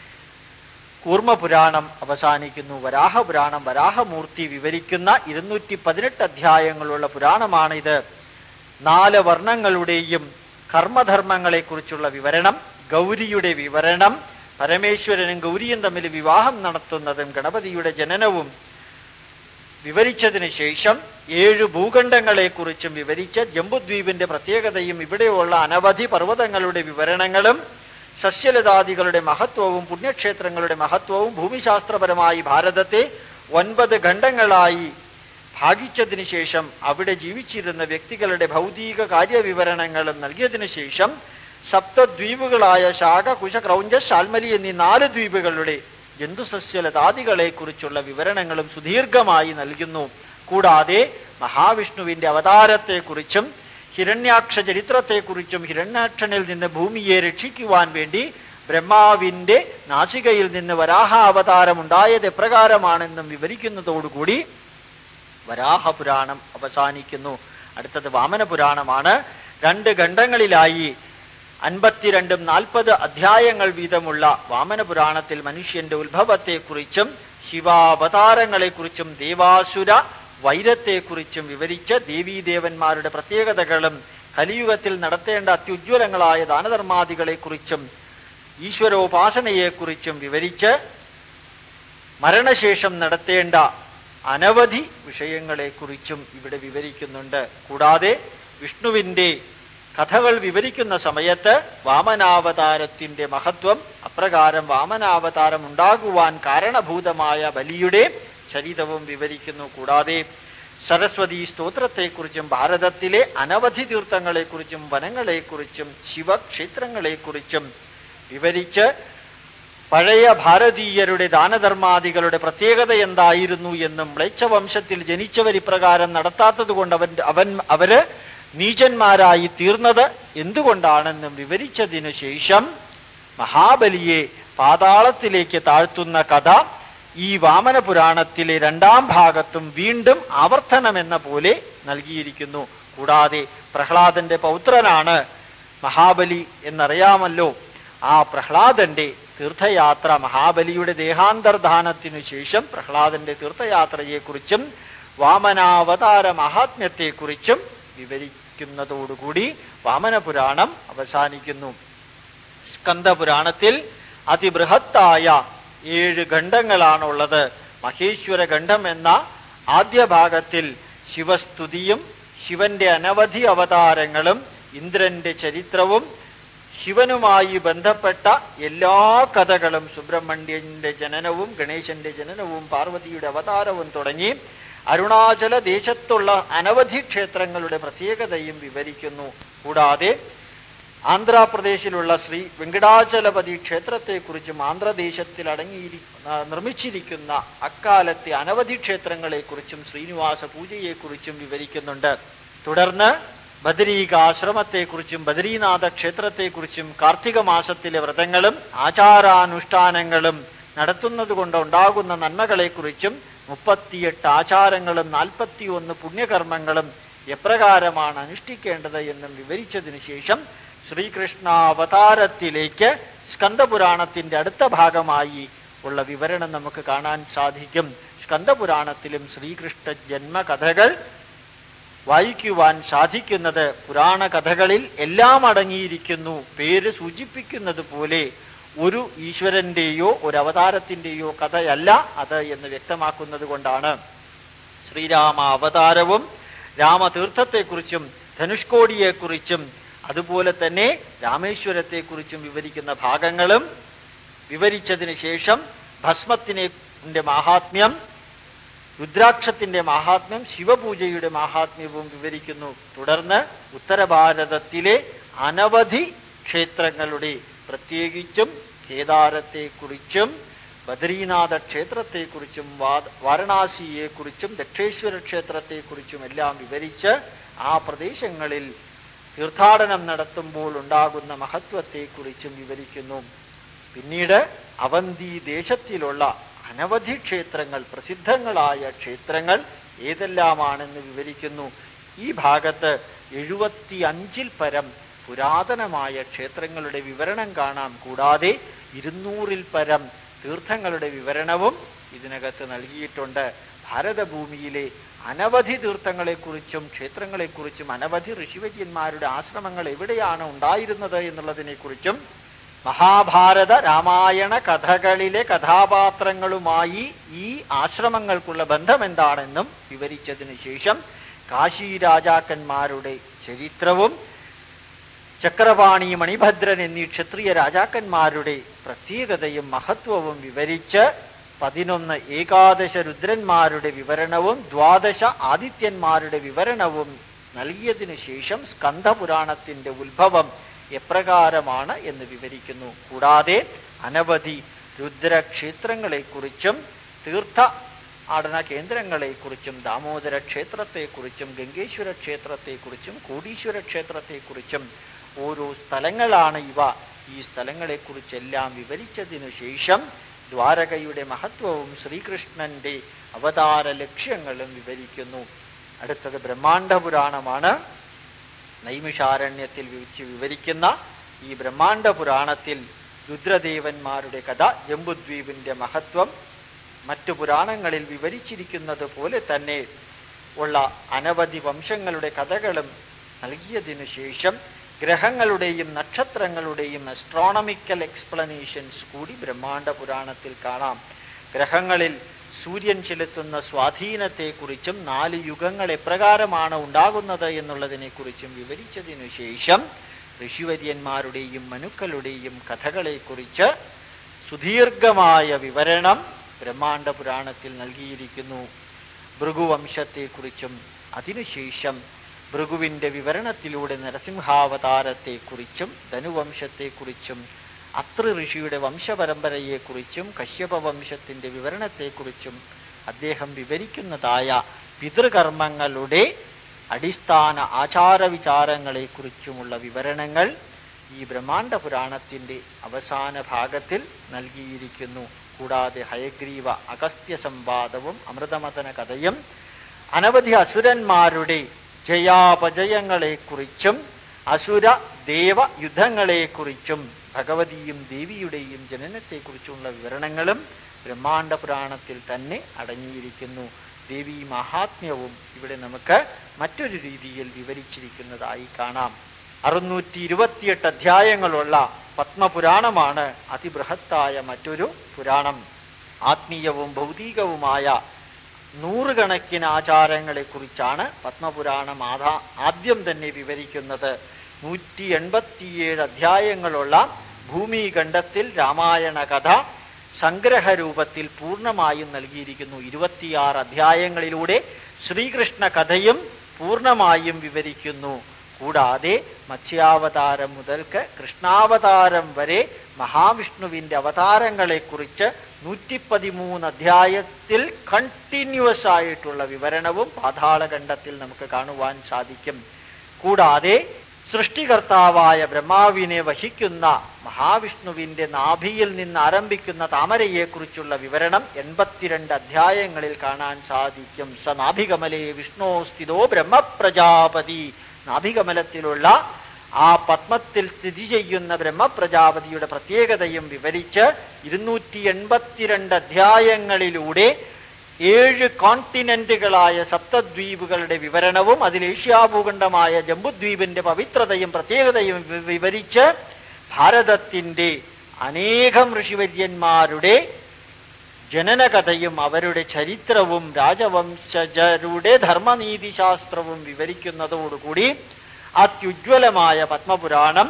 കൂർമ്മപുരാണം അവസാനിക്കുന്നു. വരാഹപുരാണം വരാഹമൂർത്തി വിവരിക്കുന്ന 218 അധ്യായങ്ങളുള്ള പുരാണമാണിത്. 4 വർണ്ണങ്ങളുടെയും കർമ്മധർമ്മങ്ങളെക്കുറിച്ചുള്ള വിവരണം, ഗൗരിയുടെ വിവരണം, പരമേശ്വരനും ഗൗരിയും തമ്മിൽ വിവാഹം നടത്തുന്നതും ഗണപതിയുടെ ജനനവും വിവരിച്ചതിന് ശേഷം 7 ഭൂഖണ്ഡങ്ങളെക്കുറിച്ചും വിവരിച്ച് ജംബുദ്വീപിന്റെ പ്രത്യേകതയും ഇവിടെയുള്ള അനവധി പർവ്വതങ്ങളുടെ വിവരണങ്ങളും സസ്യലതാദികളുടെ മഹത്വവും പുണ്യക്ഷേത്രങ്ങളുടെ മഹത്വവും ഭൂമിശാസ്ത്രപരമായി ഭാരതത്തെ 9 ഖണ്ഡങ്ങളായി ഭാഗിച്ചതിന് ശേഷം അവിടെ ജീവിച്ചിരുന്ന വ്യക്തികളുടെ ഭൗതിക കാര്യവിവരണങ്ങളും നൽകിയതിനു ശേഷം സപ്തദ്വീപുകളായ ശാഖ, കുശ, ക്രൗഞ്ച, ശാൽമലി എന്നീ 4 ദ്വീപുകളുടെ ജന്തുസസ്യലതാദികളെക്കുറിച്ചുള്ള വിവരണങ്ങളും സുദീർഘമായി നൽകുന്നു. കൂടാതെ മഹാവിഷ്ണുവിന്റെ അവതാരത്തെക്കുറിച്ചും ഹിരണ്യാക്ഷ ചരിത്രത്തെക്കുറിച്ചും ഹിരണ്യാക്ഷനിൽ നിന്ന് ഭൂമിയെ രക്ഷിക്കുവാൻ വേണ്ടി ബ്രഹ്മാവിന്റെ നാസികയിൽ നിന്ന് വരാഹ അവതാരം ഉണ്ടായത് എപ്രകാരമാണെന്നും വിവരിക്കുന്നതോടുകൂടി വരാഹപുരാണം അവസാനിക്കുന്നു. അടുത്തത് വാമനപുരാണമാണ്. 2 ഖണ്ഡങ്ങളിലായി 52 40 അധ്യായങ്ങൾ വീതമുള്ള വാമനപുരാണത്തിൽ മനുഷ്യന്റെ ഉത്ഭവത്തെക്കുറിച്ചും ശിവാവതാരങ്ങളെക്കുറിച്ചും ദേവാസുര വൈരത്തെക്കുറിച്ചും വിവരിച്ച് ദേവീദേവന്മാരുടെ പ്രത്യേകതകളും കലിയുഗത്തിൽ നടത്തേണ്ട അത്യുജ്വലങ്ങളായ ദാനധർമാദികളെക്കുറിച്ചും ഈശ്വരോപാസനയെക്കുറിച്ചും വിവരിച്ച് മരണശേഷം നടത്തേണ്ട അനവധി വിഷയങ്ങളെക്കുറിച്ചും ഇവിടെ വിവരിക്കുന്നുണ്ട്. കൂടാതെ വിഷ്ണുവിൻ്റെ കഥകൾ വിവരിക്കുന്ന സമയത്ത് വാമനാവതാരത്തിൻ്റെ മഹത്വം, അപ്രകാരം വാമനാവതാരം ഉണ്ടാകുവാൻ കാരണഭൂതമായ ബലിയുടെ ചരിതവും വിവരിക്കുന്നു. കൂടാതെ സരസ്വതി സ്തോത്രത്തെക്കുറിച്ചും ഭാരതത്തിലെ അനവധി തീർത്ഥങ്ങളെക്കുറിച്ചും വനങ്ങളെക്കുറിച്ചും ശിവക്ഷേത്രങ്ങളെക്കുറിച്ചും വിവരിച്ച് പഴയ ഭാരതീയരുടെ ദാനധർമാദികളുടെ പ്രത്യേകത എന്തായിരുന്നു എന്നും മ്ലേച്ഛവംശത്തിൽ ജനിച്ചവർ ഇപ്രകാരം നടത്താത്തത് കൊണ്ട് അവര് നീചന്മാരായി തീർന്നത് എന്തുകൊണ്ടാണെന്നും വിവരിച്ചതിനു ശേഷം മഹാബലിയെ പാതാളത്തിലേക്ക് താഴ്ത്തുന്ന കഥ ഈ വാമനപുരാണത്തിലെ 2ാം ഭാഗത്തും വീണ്ടും ആവർത്തനമെന്ന പോലെ നൽകിയിരിക്കുന്നു. കൂടാതെ പ്രഹ്ലാദന്റെ പൗത്രനാണ് മഹാബലി എന്നറിയാമല്ലോ. ആ പ്രഹ്ലാദന്റെ തീർത്ഥയാത്ര, മഹാബലിയുടെ ദേഹാന്തർധാനത്തിനു ശേഷം പ്രഹ്ലാദന്റെ തീർത്ഥയാത്രയെക്കുറിച്ചും വാമനാവതാര മഹാത്മ്യത്തെക്കുറിച്ചും വിവരിക്കുന്നതോടുകൂടി വാമനപുരാണം അവസാനിക്കുന്നു. സ്കന്ദപുരാണത്തിൽ അതിബൃഹത്തായ 7 ഖണ്ഡങ്ങളാണുള്ളത്. മഹേശ്വര ഖണ്ഡം എന്ന ആദ്യ ഭാഗത്തിൽ ശിവസ്തുതിയും ശിവന്റെ അനവധി അവതാരങ്ങളും ഇന്ദ്രന്റെ ചരിത്രവും ശിവനുമായി ബന്ധപ്പെട്ട എല്ലാ കഥകളും, സുബ്രഹ്മണ്യന്റെ ജനനവും ഗണേശന്റെ ജനനവും പാർവതിയുടെ അവതാരവും തുടങ്ങി അരുണാചല ദേശത്തുള്ള അനവധി ക്ഷേത്രങ്ങളുടെ പ്രത്യേകതയും വിവരിക്കുന്നു. കൂടാതെ ആന്ധ്രാപ്രദേശിലുള്ള ശ്രീ വെങ്കടാചലപതി ക്ഷേത്രത്തെക്കുറിച്ചും ആന്ധ്രദേശത്തിൽ നിർമ്മിച്ചിരിക്കുന്ന അക്കാലത്തെ അനവധി ക്ഷേത്രങ്ങളെക്കുറിച്ചും ശ്രീനിവാസ പൂജയെക്കുറിച്ചും വിവരിക്കുന്നുണ്ട്. തുടർന്ന് ബദരീകാശ്രമത്തെക്കുറിച്ചും ബദരീനാഥ ക്ഷേത്രത്തെക്കുറിച്ചും കാർത്തിക മാസത്തിലെ വ്രതങ്ങളും ആചാരാനുഷ്ഠാനങ്ങളും നടത്തുന്നത് കൊണ്ട് ഉണ്ടാകുന്ന നന്മകളെക്കുറിച്ചും 38 ആചാരങ്ങളും 41 പുണ്യകർമ്മങ്ങളും എപ്രകാരമാണ് അനുഷ്ഠിക്കേണ്ടത് എന്നും വിവരിച്ചതിനു ശേഷം ശ്രീകൃഷ്ണാവതാരത്തിലേക്ക് സ്കന്ദപുരാണത്തിന്റെ അടുത്ത ഭാഗമായി ഉള്ള വിവരണം നമുക്ക് കാണാൻ സാധിക്കും. സ്കന്ദപുരാണത്തിലും ശ്രീകൃഷ്ണ ജന്മകഥകൾ വായിക്കുവാൻ സാധിക്കുന്നത്. പുരാണ കഥകളിൽ എല്ലാം അടങ്ങിയിരിക്കുന്നു. പേര് സൂചിപ്പിക്കുന്നത് പോലെ ഒരു ഈശ്വരന്റെയോ ഒരു അവതാരത്തിൻ്റെയോ കഥയല്ല അത് എന്ന് വ്യക്തമാക്കുന്നത് കൊണ്ടാണ് ശ്രീരാമ അവതാരവും രാമതീർത്ഥത്തെക്കുറിച്ചും ധനുഷ്കോടിയെക്കുറിച്ചും അതുപോലെ തന്നെ രാമേശ്വരത്തെക്കുറിച്ചും വിവരിക്കുന്ന ഭാഗങ്ങളും വിവരിച്ചതിന് ശേഷം ഭസ്മത്തിൻ്റെ മാഹാത്മ്യം, രുദ്രാക്ഷത്തിൻ്റെ മാഹാത്മ്യം, ശിവപൂജയുടെ മാഹാത്മ്യവും വിവരിക്കുന്നു. തുടർന്ന് ഉത്തരഭാരതത്തിലെ അനവധി ക്ഷേത്രങ്ങളുടെ, പ്രത്യേകിച്ചും കേദാരത്തെക്കുറിച്ചും ബദ്രീനാഥ ക്ഷേത്രത്തെക്കുറിച്ചും വാരണാസിയെക്കുറിച്ചും ദക്ഷേശ്വര ക്ഷേത്രത്തെക്കുറിച്ചും എല്ലാം വിവരിച്ച് ആ പ്രദേശങ്ങളിൽ തീർത്ഥാടനം നടത്തുമ്പോൾ ഉണ്ടാകുന്ന മഹത്വത്തെക്കുറിച്ചും വിവരിക്കുന്നു. പിന്നീട് അവന്തി ദേശത്തിലുള്ള അനവധി ക്ഷേത്രങ്ങൾ, പ്രസിദ്ധങ്ങളായ ക്ഷേത്രങ്ങൾ ഏതെല്ലാമാണെന്ന് വിവരിക്കുന്നു. ഈ ഭാഗത്ത് 75-ൽ പരം പുരാതനമായ ക്ഷേത്രങ്ങളുടെ വിവരണം കാണാം. കൂടാതെ 200-ൽ പരം തീർത്ഥങ്ങളുടെ വിവരണവും ഇതിനകത്ത് നൽകിയിട്ടുണ്ട്. ഭാരതഭൂമിയിലെ അനവധി തീർത്ഥങ്ങളെക്കുറിച്ചും ക്ഷേത്രങ്ങളെക്കുറിച്ചും അനവധി ഋഷിവര്യന്മാരുടെ ആശ്രമങ്ങൾ എവിടെയാണ് ഉണ്ടായിരുന്നത് എന്നുള്ളതിനെക്കുറിച്ചും മഹാഭാരത രാമായണ കഥകളിലെ കഥാപാത്രങ്ങളുമായി ഈ ആശ്രമങ്ങൾക്കുള്ള ബന്ധം എന്താണെന്നും വിവരിച്ചതിന് ശേഷം കാശി രാജാക്കന്മാരുടെ ചരിത്രവും ചക്രപാണി, മണിഭദ്രൻ എന്നീ ക്ഷത്രിയ രാജാക്കന്മാരുടെ പ്രത്യേകതയും മഹത്വവും വിവരിച്ച് 11 ഏകാദശ രുദ്രന്മാരുടെ വിവരണവും 12 ആദിത്യന്മാരുടെ വിവരണവും നൽകിയതിനു ശേഷം സ്കന്ദപുരാണത്തിൻ്റെ ഉത്ഭവം എപ്രകാരമാണ് എന്ന് വിവരിക്കുന്നു. കൂടാതെ അനവധി രുദ്രക്ഷേത്രങ്ങളെക്കുറിച്ചും തീർത്ഥാടന കേന്ദ്രങ്ങളെക്കുറിച്ചും ദാമോദര ക്ഷേത്രത്തെക്കുറിച്ചും ഗംഗേശ്വര ക്ഷേത്രത്തെക്കുറിച്ചും കോടീശ്വര ക്ഷേത്രത്തെക്കുറിച്ചും ഓരോ സ്ഥലങ്ങളാണ് ഇവ, ഈ സ്ഥലങ്ങളെക്കുറിച്ചെല്ലാം വിവരിച്ചതിനു ശേഷം ദ്വാരകയുടെ മഹത്വവും ശ്രീകൃഷ്ണന്റെ അവതാര ലക്ഷ്യങ്ങളും വിവരിക്കുന്നു. അടുത്തത് ബ്രഹ്മാണ്ഡപുരാണമാണ്. നൈമിഷാരണ്യത്തിൽ വിവരിക്കുന്ന ഈ ബ്രഹ്മാണ്ഡപുരാണത്തിൽ രുദ്രദേവന്മാരുടെ കഥ, ജംബുദ്വീപിൻ്റെ മഹത്വം മറ്റു പുരാണങ്ങളിൽ വിവരിച്ചിരിക്കുന്നത് പോലെ തന്നെ ഉള്ള അനവധി വംശങ്ങളുടെ കഥകളും നൽകിയതിനു ശേഷം ഗ്രഹങ്ങളുടെയും നക്ഷത്രങ്ങളുടെയും അസ്ട്രോണമിക്കൽ എക്സ്പ്ലനേഷൻസ് കൂടി ബ്രഹ്മാണ്ഡ പുരാണത്തിൽ കാണാം. ഗ്രഹങ്ങളിൽ സൂര്യൻ ചെലുത്തുന്ന സ്വാധീനത്തെക്കുറിച്ചും 4 യുഗങ്ങൾ എപ്രകാരമാണ് ഉണ്ടാകുന്നത് എന്നുള്ളതിനെക്കുറിച്ചും വിവരിച്ചതിനു ശേഷം ഋഷിവര്യന്മാരുടെയും മനുക്കളുടെയും കഥകളെക്കുറിച്ച് സുദീർഘമായ വിവരണം ബ്രഹ്മാണ്ഡ പുരാണത്തിൽ നൽകിയിരിക്കുന്നു. ഭൃഗുവംശത്തെക്കുറിച്ചും അതിനുശേഷം ഭൃഗുവിൻ്റെ വിവരണത്തിലൂടെ നരസിംഹാവതാരത്തെക്കുറിച്ചും ധനുവംശത്തെക്കുറിച്ചും അത്രി ഋഷിയുടെ വംശപരമ്പരയെക്കുറിച്ചും കശ്യപവംശത്തിൻ്റെ വിവരണത്തെക്കുറിച്ചും അദ്ദേഹം വിവരിക്കുന്നതായ പിതൃകർമ്മങ്ങളുടെ അടിസ്ഥാന ആചാരവിചാരങ്ങളെക്കുറിച്ചുമുള്ള വിവരണങ്ങൾ ഈ ബ്രഹ്മാണ്ഡ പുരാണത്തിൻ്റെ അവസാന ഭാഗത്തിൽ നൽകിയിരിക്കുന്നു. കൂടാതെ ഹയഗ്രീവ അഗസ്ത്യ സംവാദവും അമൃതമഥന കഥയും അനവധി അസുരന്മാരുടെ ജയാപജയങ്ങളെക്കുറിച്ചും അസുര ദേവ യുദ്ധങ്ങളെക്കുറിച്ചും ഭഗവതിയും ദേവിയുടെയും ജനനത്തെക്കുറിച്ചുള്ള വിവരണങ്ങളും ബ്രഹ്മാണ്ഡ പുരാണത്തിൽ തന്നെ അടങ്ങിയിരിക്കുന്നു. ദേവി മഹാത്മ്യവും ഇവിടെ നമുക്ക് മറ്റൊരു രീതിയിൽ വിവരിച്ചിരിക്കുന്നതായി കാണാം. 628 അധ്യായങ്ങളുള്ള പത്മപുരാണമാണ് അതിബൃഹത്തായ മറ്റൊരു പുരാണം. ആത്മീയവും ഭൗതികവുമായ 100 കണക്കിന് ആചാരങ്ങളെക്കുറിച്ചാണ് പത്മപുരാണം ആദ്യം തന്നെ വിവരിക്കുന്നത്. 187 അധ്യായങ്ങളുള്ള ഭൂമിഖണ്ഡത്തിൽ രാമായണ കഥ സംഗ്രഹരൂപത്തിൽ പൂർണ്ണമായും നൽകിയിരിക്കുന്നു. 26 അധ്യായങ്ങളിലൂടെ ശ്രീകൃഷ്ണ കഥയും പൂർണ്ണമായും വിവരിക്കുന്നു. കൂടാതെ മത്സ്യാവതാരം മുതൽക്ക് കൃഷ്ണാവതാരം വരെ മഹാവിഷ്ണുവിൻ്റെ അവതാരങ്ങളെക്കുറിച്ച് 113 അധ്യായത്തിൽ കണ്ടിന്യൂസ് ആയിട്ടുള്ള വിവരണവും പാതാളഖണ്ഡത്തിൽ നമുക്ക് കാണുവാൻ സാധിക്കും. കൂടാതെ സൃഷ്ടികർത്താവായ ബ്രഹ്മാവിനെ വഹിക്കുന്ന മഹാവിഷ്ണുവിൻ്റെ നാഭിയിൽ നിന്ന് ആരംഭിക്കുന്ന താമരയെക്കുറിച്ചുള്ള വിവരണം 82 അധ്യായങ്ങളിൽ കാണാൻ സാധിക്കും. സ നാഭികമലേ വിഷ്ണോ സ്ഥിതോ ബ്രഹ്മപ്രജാപതി. നാഭികമലത്തിലുള്ള ആ പത്മത്തിൽ സ്ഥിതി ചെയ്യുന്ന ബ്രഹ്മപ്രജാപതിയുടെ പ്രത്യേകതയും വിവരിച്ച് 282 അധ്യായങ്ങളിലൂടെ 7 കോണ്ടിനെന്റുകളായ സപ്തദ്വീപുകളുടെ വിവരണവും അതിൽ ഏഷ്യാഭൂഖണ്ഡമായ ജംബുദ്വീപിന്റെ പവിത്രതയും പ്രത്യേകതയും വിവരിച്ച് ഭാരതത്തിന്റെ അനേകം ഋഷിവര്യന്മാരുടെ ജനനകഥയും അവരുടെ ചരിത്രവും രാജവംശജരുടെ ധർമ്മനീതിശാസ്ത്രവും വിവരിക്കുന്നതോടുകൂടി അത്യുജ്വലമായ പത്മപുരാണം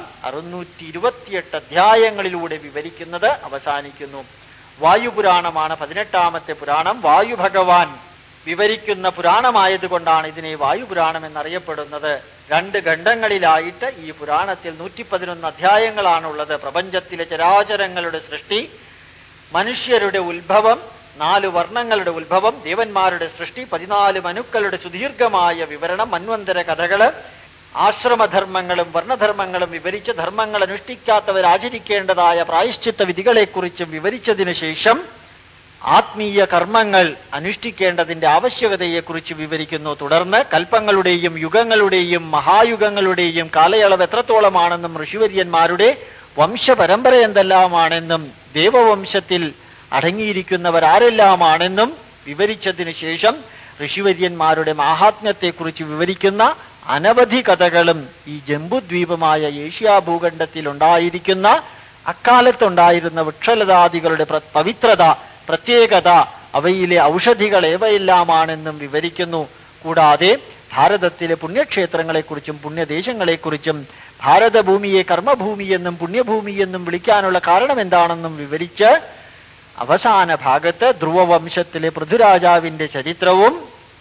628 അധ്യായങ്ങളിലൂടെ വിവരിക്കുന്നത് അവസാനിക്കുന്നു. വായുപുരാണമാണ് 18ാമത്തെ പുരാണം. വായു ഭഗവാൻ വിവരിക്കുന്ന പുരാണമായതുകൊണ്ടാണ് ഇതിനെ വായുപുരാണം എന്നറിയപ്പെടുന്നത്. 2 ഖണ്ഡങ്ങളിലായിട്ട് ഈ പുരാണത്തിൽ 111 അധ്യായങ്ങളാണുള്ളത്. പ്രപഞ്ചത്തിലെ ചരാചരങ്ങളുടെ സൃഷ്ടി, മനുഷ്യരുടെ ഉത്ഭവം, 4 വർണ്ണങ്ങളുടെ ഉത്ഭവം, ദേവന്മാരുടെ സൃഷ്ടി, 14 മനുക്കളുടെ സുദീർഘമായ വിവരണം, മന്വന്തര കഥകള്, ആശ്രമധർമ്മങ്ങളും വർണ്ണധർമ്മങ്ങളും വിവരിച്ച് ധർമ്മങ്ങൾ അനുഷ്ഠിക്കാത്തവർ ആചരിക്കേണ്ടതായ പ്രായശ്ചിത്ത വിധികളെക്കുറിച്ചും വിവരിച്ചതിനു ശേഷം ആത്മീയ കർമ്മങ്ങൾ അനുഷ്ഠിക്കേണ്ടതിന്റെ ആവശ്യകതയെക്കുറിച്ച് വിവരിക്കുന്നു. തുടർന്ന് കൽപ്പങ്ങളുടെയും യുഗങ്ങളുടെയും മഹായുഗങ്ങളുടെയും കാലയളവ് എത്രത്തോളമാണെന്നും ഋഷിവര്യന്മാരുടെ വംശപരമ്പര എന്തെല്ലാമാണെന്നും ദേവവംശത്തിൽ അടങ്ങിയിരിക്കുന്നവർ ആരെല്ലാമാണെന്നും വിവരിച്ചതിനു ശേഷം ഋഷിവര്യന്മാരുടെ മാഹാത്മ്യത്തെക്കുറിച്ച് വിവരിക്കുന്ന അനവധി കഥകളും ഈ ജംബുദ്വീപമായ ഏഷ്യാ ഭൂഖണ്ഡത്തിൽ ഉണ്ടായിരിക്കുന്ന അക്കാലത്തുണ്ടായിരുന്ന വൃക്ഷലതാദികളുടെ പവിത്രത, പ്രത്യേകത, അവയിലെ ഔഷധികൾ ഏവയെല്ലാമാണെന്നും വിവരിക്കുന്നു. കൂടാതെ ഭാരതത്തിലെ പുണ്യക്ഷേത്രങ്ങളെക്കുറിച്ചും പുണ്യദേശങ്ങളെക്കുറിച്ചും ഭാരതഭൂമിയെ കർമ്മഭൂമി എന്നും പുണ്യഭൂമി എന്നും വിളിക്കാനുള്ള കാരണം എന്താണെന്നും വിവരിച്ച് അവസാന ഭാഗത്ത് ധ്രുവവംശത്തിലെ പൃഥ്വിരാജാവിന്റെ ചരിത്രവും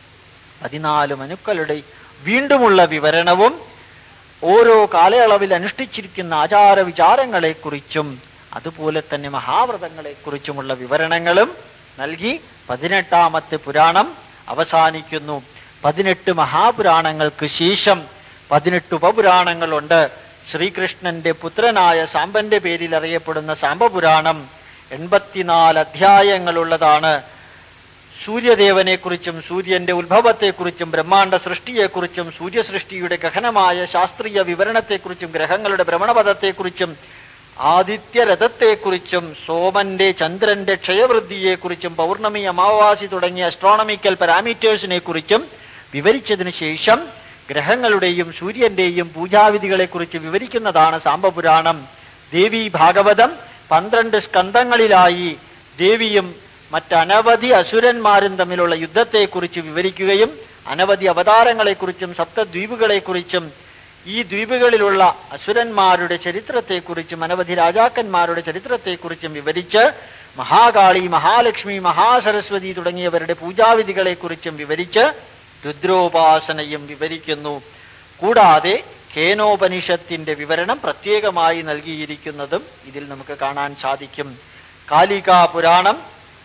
14 മനുക്കളുടെ വീണ്ടുമുള്ള വിവരണവും ഓരോ കാലയളവിൽ അനുഷ്ഠിച്ചിരിക്കുന്ന ആചാരവിചാരങ്ങളെക്കുറിച്ചും അതുപോലെ തന്നെ മഹാവ്രതങ്ങളെക്കുറിച്ചുമുള്ള വിവരണങ്ങളും നൽകി 18ാമത്തെ പുരാണം അവസാനിക്കുന്നു. 18 മഹാപുരാണങ്ങൾക്ക് ശേഷം 18 ഉപപുരാണങ്ങളുണ്ട്. ശ്രീകൃഷ്ണന്റെ പുത്രനായ സാമ്പന്റെ പേരിൽ അറിയപ്പെടുന്ന സാമ്പപുരാണം 84 അധ്യായങ്ങളുള്ളതാണ്. സൂര്യദേവനെക്കുറിച്ചും സൂര്യന്റെ ഉത്ഭവത്തെക്കുറിച്ചും ബ്രഹ്മാണ്ഡ സൃഷ്ടിയെക്കുറിച്ചും സൂര്യസൃഷ്ടിയുടെ ഗഹനമായ ശാസ്ത്രീയ വിവരണത്തെക്കുറിച്ചും ഗ്രഹങ്ങളുടെ ഭ്രമണപഥത്തെക്കുറിച്ചും ആദിത്യരഥത്തെക്കുറിച്ചും സോമന്റെ ചന്ദ്രന്റെ ക്ഷയവൃദ്ധിയെക്കുറിച്ചും പൗർണമി അമാവാസി തുടങ്ങിയ അസ്ട്രോണമിക്കൽ പാരാമീറ്റേഴ്സിനെ കുറിച്ചും വിവരിച്ചതിന് ശേഷം ഗ്രഹങ്ങളുടെയും സൂര്യന്റെയും പൂജാവിധികളെക്കുറിച്ച് വിവരിക്കുന്നതാണ് സാമ്പപുരാണം. ദേവി ഭാഗവതം 12 സ്കന്ധങ്ങളിലായി ദേവിയും മറ്റനവധി അസുരന്മാരും തമ്മിലുള്ള യുദ്ധത്തെക്കുറിച്ച് വിവരിക്കുകയും അനവധി അവതാരങ്ങളെക്കുറിച്ചും സപ്തദ്വീപുകളെക്കുറിച്ചും ഈ ദ്വീപുകളിലുള്ള അസുരന്മാരുടെ ചരിത്രത്തെക്കുറിച്ചും അനവധി രാജാക്കന്മാരുടെ ചരിത്രത്തെക്കുറിച്ചും വിവരിച്ച് മഹാകാളി, മഹാലക്ഷ്മി, മഹാസരസ്വതി തുടങ്ങിയവരുടെ പൂജാവിധികളെക്കുറിച്ചും വിവരിച്ച് രുദ്രോപാസനയും വിവരിക്കുന്നു. കൂടാതെ കേനോപനിഷത്തിന്റെ വിവരണം പ്രത്യേകമായി നൽകിയിരിക്കുന്നതും ഇതിൽ നമുക്ക് കാണാൻ സാധിക്കും. കാലികാ പുരാണം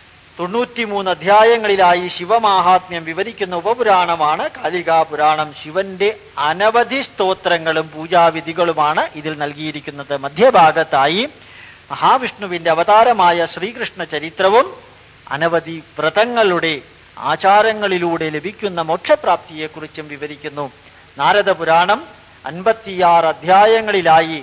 93 അധ്യായങ്ങളിലായി ശിവമാഹാത്മ്യം വിവരിക്കുന്ന ഉപപുരാണമാണ് കാലികാ പുരാണം. ശിവന്റെ അനവധി സ്തോത്രങ്ങളും പൂജാവിധികളുമാണ് ഇതിൽ നൽകിയിരിക്കുന്നത്. മധ്യഭാഗത്തായി മഹാവിഷ്ണുവിന്റെ അവതാരമായ ശ്രീകൃഷ്ണ ചരിത്രവും അനവധി വ്രതങ്ങളുടെ ആചാരങ്ങളിലൂടെ ലഭിക്കുന്ന മോക്ഷപ്രാപ്തിയെക്കുറിച്ചും വിവരിക്കുന്നു. നാരദപുരാണം 56 അധ്യായങ്ങളിലായി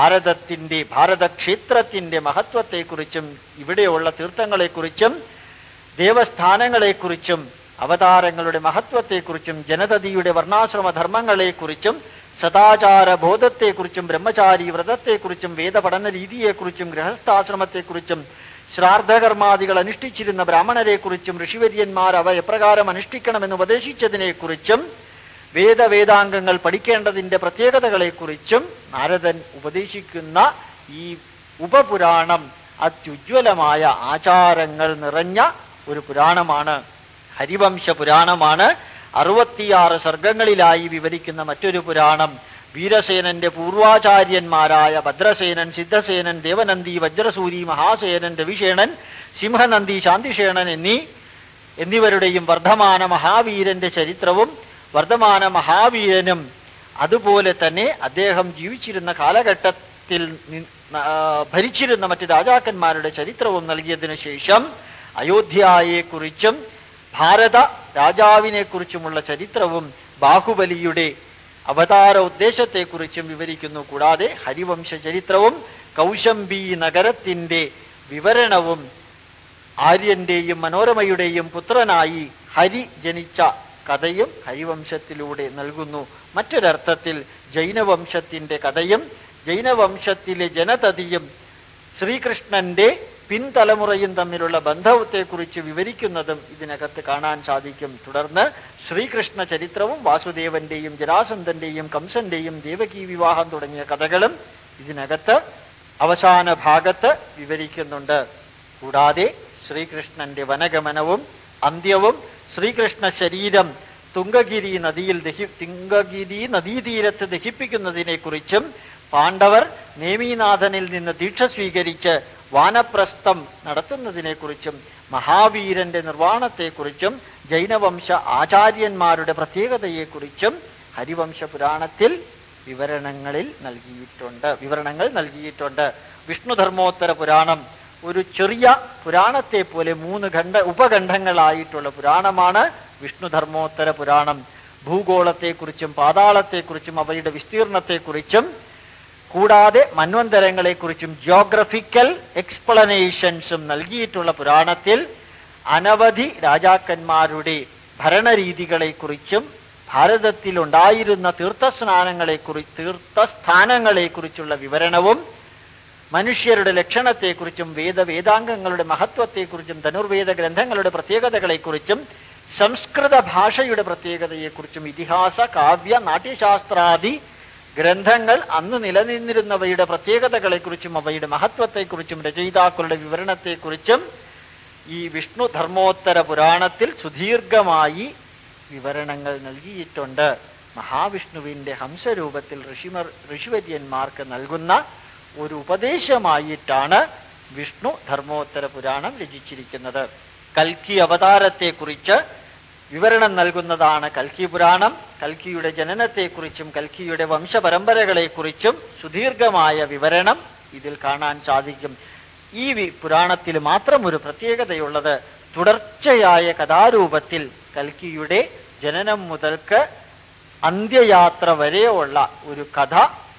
ഭാരതക്ഷേത്രത്തിന്റെ മഹത്വത്തെക്കുറിച്ചും ഇവിടെയുള്ള തീർത്ഥങ്ങളെക്കുറിച്ചും ദേവസ്ഥാനങ്ങളെക്കുറിച്ചും അവതാരങ്ങളുടെ മഹത്വത്തെക്കുറിച്ചും ജനതതിയുടെ വർണ്ണാശ്രമ ധർമ്മങ്ങളെക്കുറിച്ചും സദാചാര ബോധത്തെക്കുറിച്ചും ബ്രഹ്മചാരി വ്രതത്തെക്കുറിച്ചും വേദപഠന രീതിയെക്കുറിച്ചും ഗൃഹസ്ഥാശ്രമത്തെക്കുറിച്ചും ശ്രാദ്ധകർമാദികൾ അനുഷ്ഠിച്ചിരുന്ന ബ്രാഹ്മണരെക്കുറിച്ചും ഋഷിവര്യന്മാർ അവ എപ്രകാരം അനുഷ്ഠിക്കണമെന്ന് ഉപദേശിച്ചതിനെക്കുറിച്ചും വേദാംഗങ്ങൾ പഠിക്കേണ്ടതിൻ്റെ പ്രത്യേകതകളെക്കുറിച്ചും നാരദൻ ഉപദേശിക്കുന്ന ഈ ഉപപുരാണം അത്യുജ്വലമായ ആചാരങ്ങൾ നിറഞ്ഞ ഒരു പുരാണമാണ്. ഹരിവംശ പുരാണമാണ്. 66 സർഗങ്ങളിലായി വിവരിക്കുന്ന മറ്റൊരു പുരാണം. വീരസേനന്റെ പൂർവാചാര്യന്മാരായ ഭദ്രസേനൻ, സിദ്ധസേനൻ, ദേവനന്ദി, വജ്രസൂരി, മഹാസേനൻ, രവിഷേണൻ, സിംഹനന്ദി, ശാന്തിഷേണൻ എന്നിവരുടെയും വർദ്ധമാന മഹാവീരന്റെ ചരിത്രവും വർദ്ധമാന മഹാവീരനും അതുപോലെ തന്നെ അദ്ദേഹം ജീവിച്ചിരുന്ന കാലഘട്ടത്തിൽ ഭരിച്ചിരുന്ന മറ്റ് രാജാക്കന്മാരുടെ ചരിത്രവും നൽകിയതിനു ശേഷം അയോധ്യയെക്കുറിച്ചും ഭാരത രാജാവിനെക്കുറിച്ചുമുള്ള ചരിത്രവും ബാഹുബലിയുടെ അവതാര ഉദ്ദേശത്തെക്കുറിച്ചും വിവരിക്കുന്നു. കൂടാതെ ഹരിവംശ ചരിത്രവും കൗശംബി നഗരത്തിൻ്റെ വിവരണവും ആര്യന്റെയും മനോരമയുടെയും പുത്രനായി ഹരി ജനിച്ച കഥയും ഹരിവംശത്തിലൂടെ നൽകുന്നു. മറ്റൊരർത്ഥത്തിൽ ജൈനവംശത്തിൻ്റെ കഥയും ജൈനവംശത്തിലെ ജനതതിയും ശ്രീകൃഷ്ണന്റെ പിൻതലമുറയും തമ്മിലുള്ള ബന്ധത്തെക്കുറിച്ച് വിവരിക്കുന്നതും ഇതിനകത്ത് കാണാൻ സാധിക്കും. തുടർന്ന് ശ്രീകൃഷ്ണ ചരിത്രവും വാസുദേവന്റെയും ജരാസന്ധന്റെയും കംസന്റെയും ദേവകീ വിവാഹം തുടങ്ങിയ കഥകളും ഇതിനകത്ത് അവസാന ഭാഗത്ത് വിവരിക്കുന്നുണ്ട്. കൂടാതെ ശ്രീകൃഷ്ണന്റെ വനഗമനവും അന്ത്യവും ശ്രീകൃഷ്ണ ശരീരം തുംഗഗിരി നദീതീരത്ത് ദഹിപ്പിക്കുന്നതിനെ കുറിച്ചും പാണ്ഡവർ നേമീനാഥനിൽ നിന്ന് ദീക്ഷ സ്വീകരിച്ച് വാനപ്രസ്ഥം നടത്തുന്നതിനെക്കുറിച്ചും മഹാവീരന്റെ നിർവ്വാണത്തെക്കുറിച്ചും ജൈനവംശ ആചാര്യന്മാരുടെ പ്രത്യേകതയെക്കുറിച്ചും ഹരിവംശ പുരാണത്തിൽ വിവരണങ്ങൾ നൽകിയിട്ടുണ്ട്. വിഷ്ണുധർമ്മോത്തര പുരാണം ഒരു ചെറിയ പുരാണത്തെ പോലെ 3 ഉപഖണ്ഡങ്ങളായിട്ടുള്ള പുരാണമാണ് വിഷ്ണുധർമ്മോത്തര പുരാണം. ഭൂഗോളത്തെക്കുറിച്ചും പാതാളത്തെക്കുറിച്ചും അവയുടെ വിസ്തീർണത്തെക്കുറിച്ചും കൂടാതെ മന്വന്തരങ്ങളെക്കുറിച്ചും ജിയോഗ്രഫിക്കൽ എക്സ്പ്ലനേഷൻസും നൽകിയിട്ടുള്ള പുരാണത്തിൽ അനവധി രാജാക്കന്മാരുടെ ഭരണരീതികളെക്കുറിച്ചും ഭാരതത്തിലുണ്ടായിരുന്ന തീർത്ഥസ്ഥാനങ്ങളെക്കുറിച്ചുള്ള വിവരണവും മനുഷ്യരുടെ ലക്ഷണത്തെക്കുറിച്ചും വേദാംഗങ്ങളുടെ മഹത്വത്തെക്കുറിച്ചും ധനുർവേദ ഗ്രന്ഥങ്ങളുടെ പ്രത്യേകതകളെക്കുറിച്ചും സംസ്കൃത ഭാഷയുടെ പ്രത്യേകതയെക്കുറിച്ചും ഇതിഹാസ കാവ്യ നാട്യശാസ്ത്രാദി ഗ്രന്ഥങ്ങൾ അന്ന് നിലനിന്നിരുന്നവയുടെ പ്രത്യേകതകളെക്കുറിച്ചും അവയുടെ മഹത്വത്തെക്കുറിച്ചും രചയിതാക്കളുടെ വിവരണത്തെക്കുറിച്ചും ഈ വിഷ്ണു ധർമ്മോത്തര പുരാണത്തിൽ സുദീർഘമായി വിവരണങ്ങൾ നൽകിയിട്ടുണ്ട്. മഹാവിഷ്ണുവിൻ്റെ ഹംസരൂപത്തിൽ ഋഷിവര്യന്മാർക്ക് നൽകുന്ന ഒരു ഉപദേശമായിട്ടാണ് വിഷ്ണു ധർമ്മോത്തര പുരാണം രചിച്ചിരിക്കുന്നത്. കൽക്കി അവതാരത്തെക്കുറിച്ച് വിവരണം നൽകുന്നതാണ് കൽക്കി പുരാണം. കൽക്കിയുടെ ജനനത്തെക്കുറിച്ചും കൽക്കിയുടെ വംശപരമ്പരകളെക്കുറിച്ചും സുദീർഘമായ വിവരണം ഇതിൽ കാണാൻ സാധിക്കും. ഈ പുരാണത്തിൽ മാത്രം ഒരു പ്രത്യേകതയുള്ളത് തുടർച്ചയായ കഥാരൂപത്തിൽ കൽക്കിയുടെ ജനനം മുതൽക്ക് അന്ത്യയാത്ര വരെയുള്ള ഒരു കഥ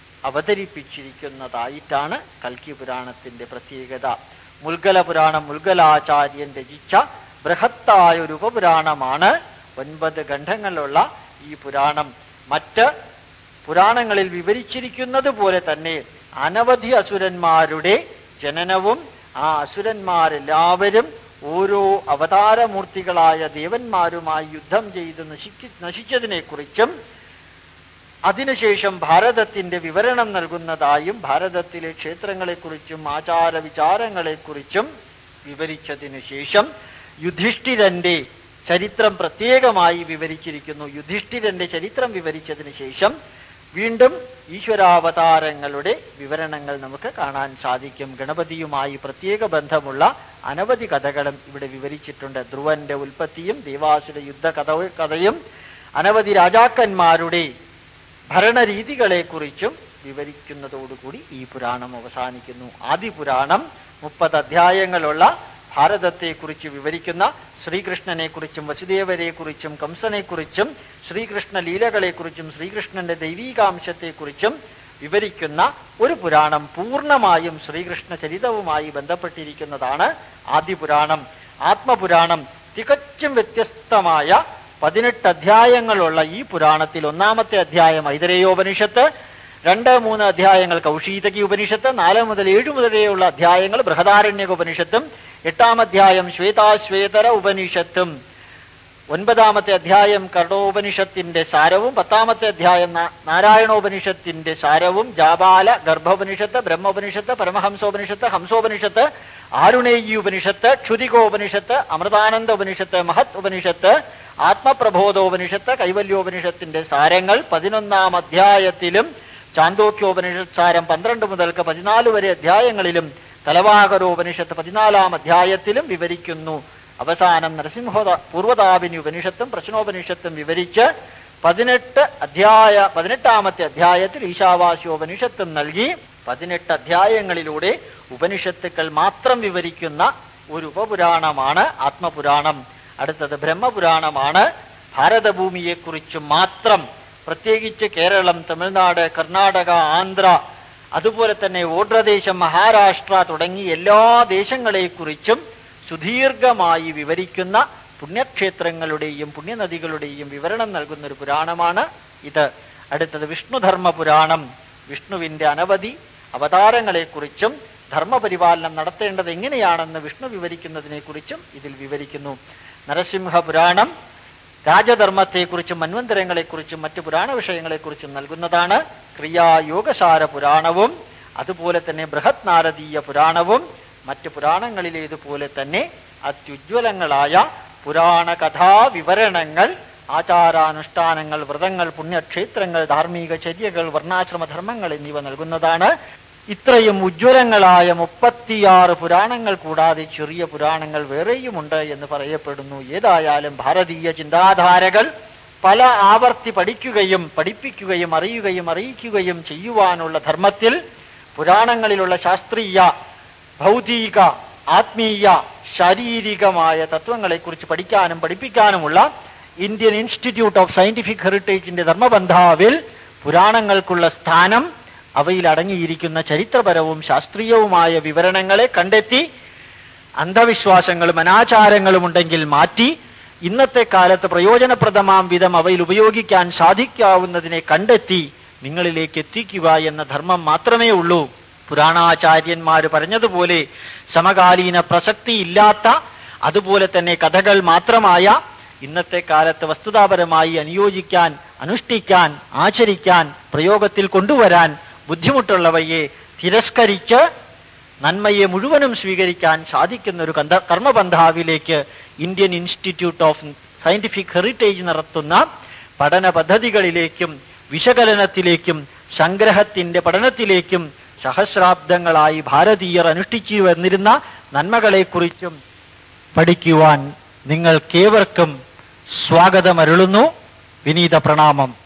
അവതരിപ്പിച്ചിരിക്കുന്നതായിട്ടാണ് കൽക്കി പുരാണത്തിൻ്റെ പ്രത്യേകത. മുൽഗല പുരാണം മുൽഗലാചാര്യൻ രചിച്ച ബൃഹത്തായ ഒരു ഉപപുരാണമാണ്. 9 ഖണ്ഡങ്ങളുള്ള ഈ പുരാണം മറ്റ് പുരാണങ്ങളിൽ വിവരിച്ചിരിക്കുന്നത് പോലെ തന്നെ അനവധി അസുരന്മാരുടെ ജനനവും ആ അസുരന്മാരെല്ലാവരും ഓരോ അവതാരമൂർത്തികളായ ദേവന്മാരുമായി യുദ്ധം ചെയ്ത് നശിച്ചതിനെക്കുറിച്ചും അതിനുശേഷം ഭാരതത്തിൻ്റെ വിവരണം നൽകുന്നതായും ഭാരതത്തിലെ ക്ഷേത്രങ്ങളെക്കുറിച്ചും ആചാരവിചാരങ്ങളെക്കുറിച്ചും വിവരിച്ചതിനു ശേഷം യുധിഷ്ഠിരന്റെ ചരിത്രം പ്രത്യേകമായി വിവരിച്ചിരിക്കുന്നു. യുധിഷ്ഠിരന്റെ ചരിത്രം വിവരിച്ചതിന് ശേഷം വീണ്ടും ഈശ്വരാവതാരങ്ങളുടെ വിവരണങ്ങൾ നമുക്ക് കാണാൻ സാധിക്കും. ഗണപതിയുമായി പ്രത്യേക ബന്ധമുള്ള അനവധി കഥകളും ഇവിടെ വിവരിച്ചിട്ടുണ്ട്. ധ്രുവന്റെ ഉൽപ്പത്തിയും ദേവാസുര യുദ്ധ കഥയും അനവധി രാജാക്കന്മാരുടെ ഭരണരീതികളെക്കുറിച്ചും വിവരിക്കുന്നതോടുകൂടി ഈ പുരാണം അവസാനിക്കുന്നു. ആദിപുരാണം 30 അധ്യായങ്ങളുള്ള ഭാരതത്തെക്കുറിച്ച് വിവരിക്കുന്ന ശ്രീകൃഷ്ണനെക്കുറിച്ചും വസുദേവരെക്കുറിച്ചും കംസനെക്കുറിച്ചും ശ്രീകൃഷ്ണ ലീലകളെക്കുറിച്ചും ശ്രീകൃഷ്ണന്റെ ദൈവീകാംശത്തെക്കുറിച്ചും വിവരിക്കുന്ന ഒരു പുരാണം പൂർണ്ണമായും ശ്രീകൃഷ്ണ ചരിതവുമായി ബന്ധപ്പെട്ടിരിക്കുന്നതാണ് ആദിപുരാണം. ആത്മപുരാണം തികച്ചും വ്യത്യസ്തമായ 18 അധ്യായങ്ങളുള്ള ഈ പുരാണത്തിൽ 1-ാമത്തെ അധ്യായം ഐതരേയോപനിഷത്ത്, 2-3 അധ്യായങ്ങൾ കൗശീതകി ഉപനിഷത്ത്, 4 മുതൽ 7 വരെയുള്ള അധ്യായങ്ങൾ ബൃഹദാരണ്യക ഉപനിഷത്തും, 8-ാം അധ്യായം ശ്വേതാശ്വേതര ഉപനിഷത്തും, 9-ാമത്തെ അധ്യായം കർണോപനിഷത്തിന്റെ സാരവും, 10-ാമത്തെ അധ്യായം നാരായണോപനിഷത്തിന്റെ സാരവും, ജാബാല ഗർഭോപനിഷത്ത്, ബ്രഹ്മോപനിഷത്ത്, പരമഹംസോപനിഷത്ത്, ഹംസോപനിഷത്ത്, ആരുണേയി ഉപനിഷത്ത്, ക്ഷുതികോപനിഷത്ത്, അമൃതാനന്ദ ഉപനിഷത്ത്, മഹത് ഉപനിഷത്ത്, ആത്മപ്രബോധോപനിഷത്ത്, കൈവല്യോപനിഷത്തിന്റെ സാരങ്ങൾ 11-ാം അധ്യായത്തിലും, ചാന്തോക്യോപനിഷത്ത് സാരം 12 മുതൽക്ക് 14 വരെ അധ്യായങ്ങളിലും, തലവാകരോപനിഷത്ത് 14-ാം അധ്യായത്തിലും വിവരിക്കുന്നു. അവസാനം പൂർവതാപിനി ഉപനിഷത്തും പ്രശ്നോപനിഷത്തും വിവരിച്ച് 18-ാമത്തെ അധ്യായത്തിൽ ഈശാവാസ്യോപനിഷത്തും നൽകി 18 അധ്യായങ്ങളിലൂടെ ഉപനിഷത്തുക്കൾ മാത്രം വിവരിക്കുന്ന ഒരു ഉപപുരാണമാണ് ആത്മപുരാണം. അടുത്തത് ബ്രഹ്മപുരാണമാണ്. ഭാരതഭൂമിയെക്കുറിച്ച് മാത്രം, പ്രത്യേകിച്ച് കേരളം, തമിഴ്നാട്, കർണാടക, ആന്ധ്ര, അതുപോലെ തന്നെ ഓഡ്രദേശം, മഹാരാഷ്ട്ര തുടങ്ങി എല്ലാ ദേശങ്ങളെക്കുറിച്ചും സുദീർഘമായി വിവരിക്കുന്ന പുണ്യക്ഷേത്രങ്ങളുടെയും പുണ്യനദികളുടെയും വിവരണം നൽകുന്ന ഒരു പുരാണമാണ് ഇത്. അടുത്തത് വിഷ്ണുധർമ്മ പുരാണം. വിഷ്ണുവിൻ്റെ അനവധി അവതാരങ്ങളെക്കുറിച്ചും ധർമ്മപരിപാലനം നടത്തേണ്ടത് എങ്ങനെയാണെന്ന് വിഷ്ണു വിവരിക്കുന്നതിനെ കുറിച്ചും ഇതിൽ വിവരിക്കുന്നു. നരസിംഹ പുരാണം രാജധർമ്മത്തെക്കുറിച്ചും മന്വന്തരങ്ങളെക്കുറിച്ചും മറ്റു പുരാണ വിഷയങ്ങളെക്കുറിച്ചും നൽകുന്നതാണ്. ക്രിയായോഗസാര പുരാണവും അതുപോലെ തന്നെ ബൃഹത് നാരദീയ പുരാണവും മറ്റു പുരാണങ്ങളിലേതുപോലെ തന്നെ അത്യുജ്വലങ്ങളായ പുരാണ കഥാവിവരണങ്ങൾ, ആചാരാനുഷ്ഠാനങ്ങൾ, വ്രതങ്ങൾ, പുണ്യക്ഷേത്രങ്ങൾ, ധാർമ്മിക ചര്യകൾ, വർണ്ണാശ്രമധർമ്മങ്ങൾ എന്നിവ നൽകുന്നതാണ്. ഇത്രയും ഉജ്ജ്വലങ്ങളായ 36 പുരാണങ്ങൾ കൂടാതെ ചെറിയ പുരാണങ്ങൾ വേറെയുമുണ്ട് എന്ന് പറയപ്പെടുന്നു. ഏതായാലും ഭാരതീയ ചിന്താധാരകൾ പല ആവർത്തി പഠിക്കുകയും പഠിപ്പിക്കുകയും അറിയിക്കുകയും ചെയ്യുവാനുള്ള ധർമ്മത്തിൽ പുരാണങ്ങളിലുള്ള ശാസ്ത്രീയ, ഭൗതിക, ആത്മീയ, ശാരീരികമായ തത്വങ്ങളെക്കുറിച്ച് പഠിക്കാനും പഠിപ്പിക്കാനുമുള്ള ഇന്ത്യൻ ഇൻസ്റ്റിറ്റ്യൂട്ട് ഓഫ് സയന്റിഫിക് ഹെറിറ്റേജിന്റെ ധർമ്മബന്ധാവിൽ പുരാണങ്ങൾക്കുള്ള സ്ഥാനം, അവയിൽ അടങ്ങിയിരിക്കുന്ന ചരിത്രപരവും ശാസ്ത്രീയവുമായ വിവരണങ്ങളെ കണ്ടെത്തി അന്ധവിശ്വാസങ്ങളും അനാചാരങ്ങളും ഉണ്ടെങ്കിൽ മാറ്റി ഇന്നത്തെ കാലത്ത് പ്രയോജനപ്രദമാം വിധം അവയിൽ ഉപയോഗിക്കാൻ സാധിക്കാവുന്നതിനെ കണ്ടെത്തി നിങ്ങളിലേക്ക് എത്തിക്കുക എന്ന ധർമ്മം മാത്രമേ ഉള്ളൂ. പുരാണാചാര്യന്മാർ പറഞ്ഞതുപോലെ സമകാലീന പ്രസക്തിയില്ലാത്ത, അതുപോലെ തന്നെ കഥകൾ മാത്രമായ, ഇന്നത്തെ കാലത്ത് വസ്തുതാപരമായി അനുയോജിക്കാൻ, അനുഷ്ഠിക്കാൻ, ആചരിക്കാൻ, പ്രയോഗത്തിൽ കൊണ്ടുവരാൻ ബുദ്ധിമുട്ടുള്ളവയെ തിരസ്കരിച്ച് നന്മയെ മുഴുവനും സ്വീകരിക്കാൻ സാധിക്കുന്ന ഒരു കർമ്മബന്ധാവിലേക്ക് Indian institute of scientific heritage നടത്തുന്ന പഠന പദ്ധതികളിലേക്കും വിശകലനത്തിലേക്കും സംഗ്രഹത്തിന്റെ പഠനത്തിലേക്കും സഹസ്രാബ്ദങ്ങളായി ഭാരതീയർ അനുഷ്ഠിച്ചു വന്നിരുന്ന നന്മകളെക്കുറിച്ചും പഠിക്കുവാൻ നിങ്ങൾക്കേവർക്കും സ്വാഗതമരുളുന്നു. വിനീത പ്രണാമം.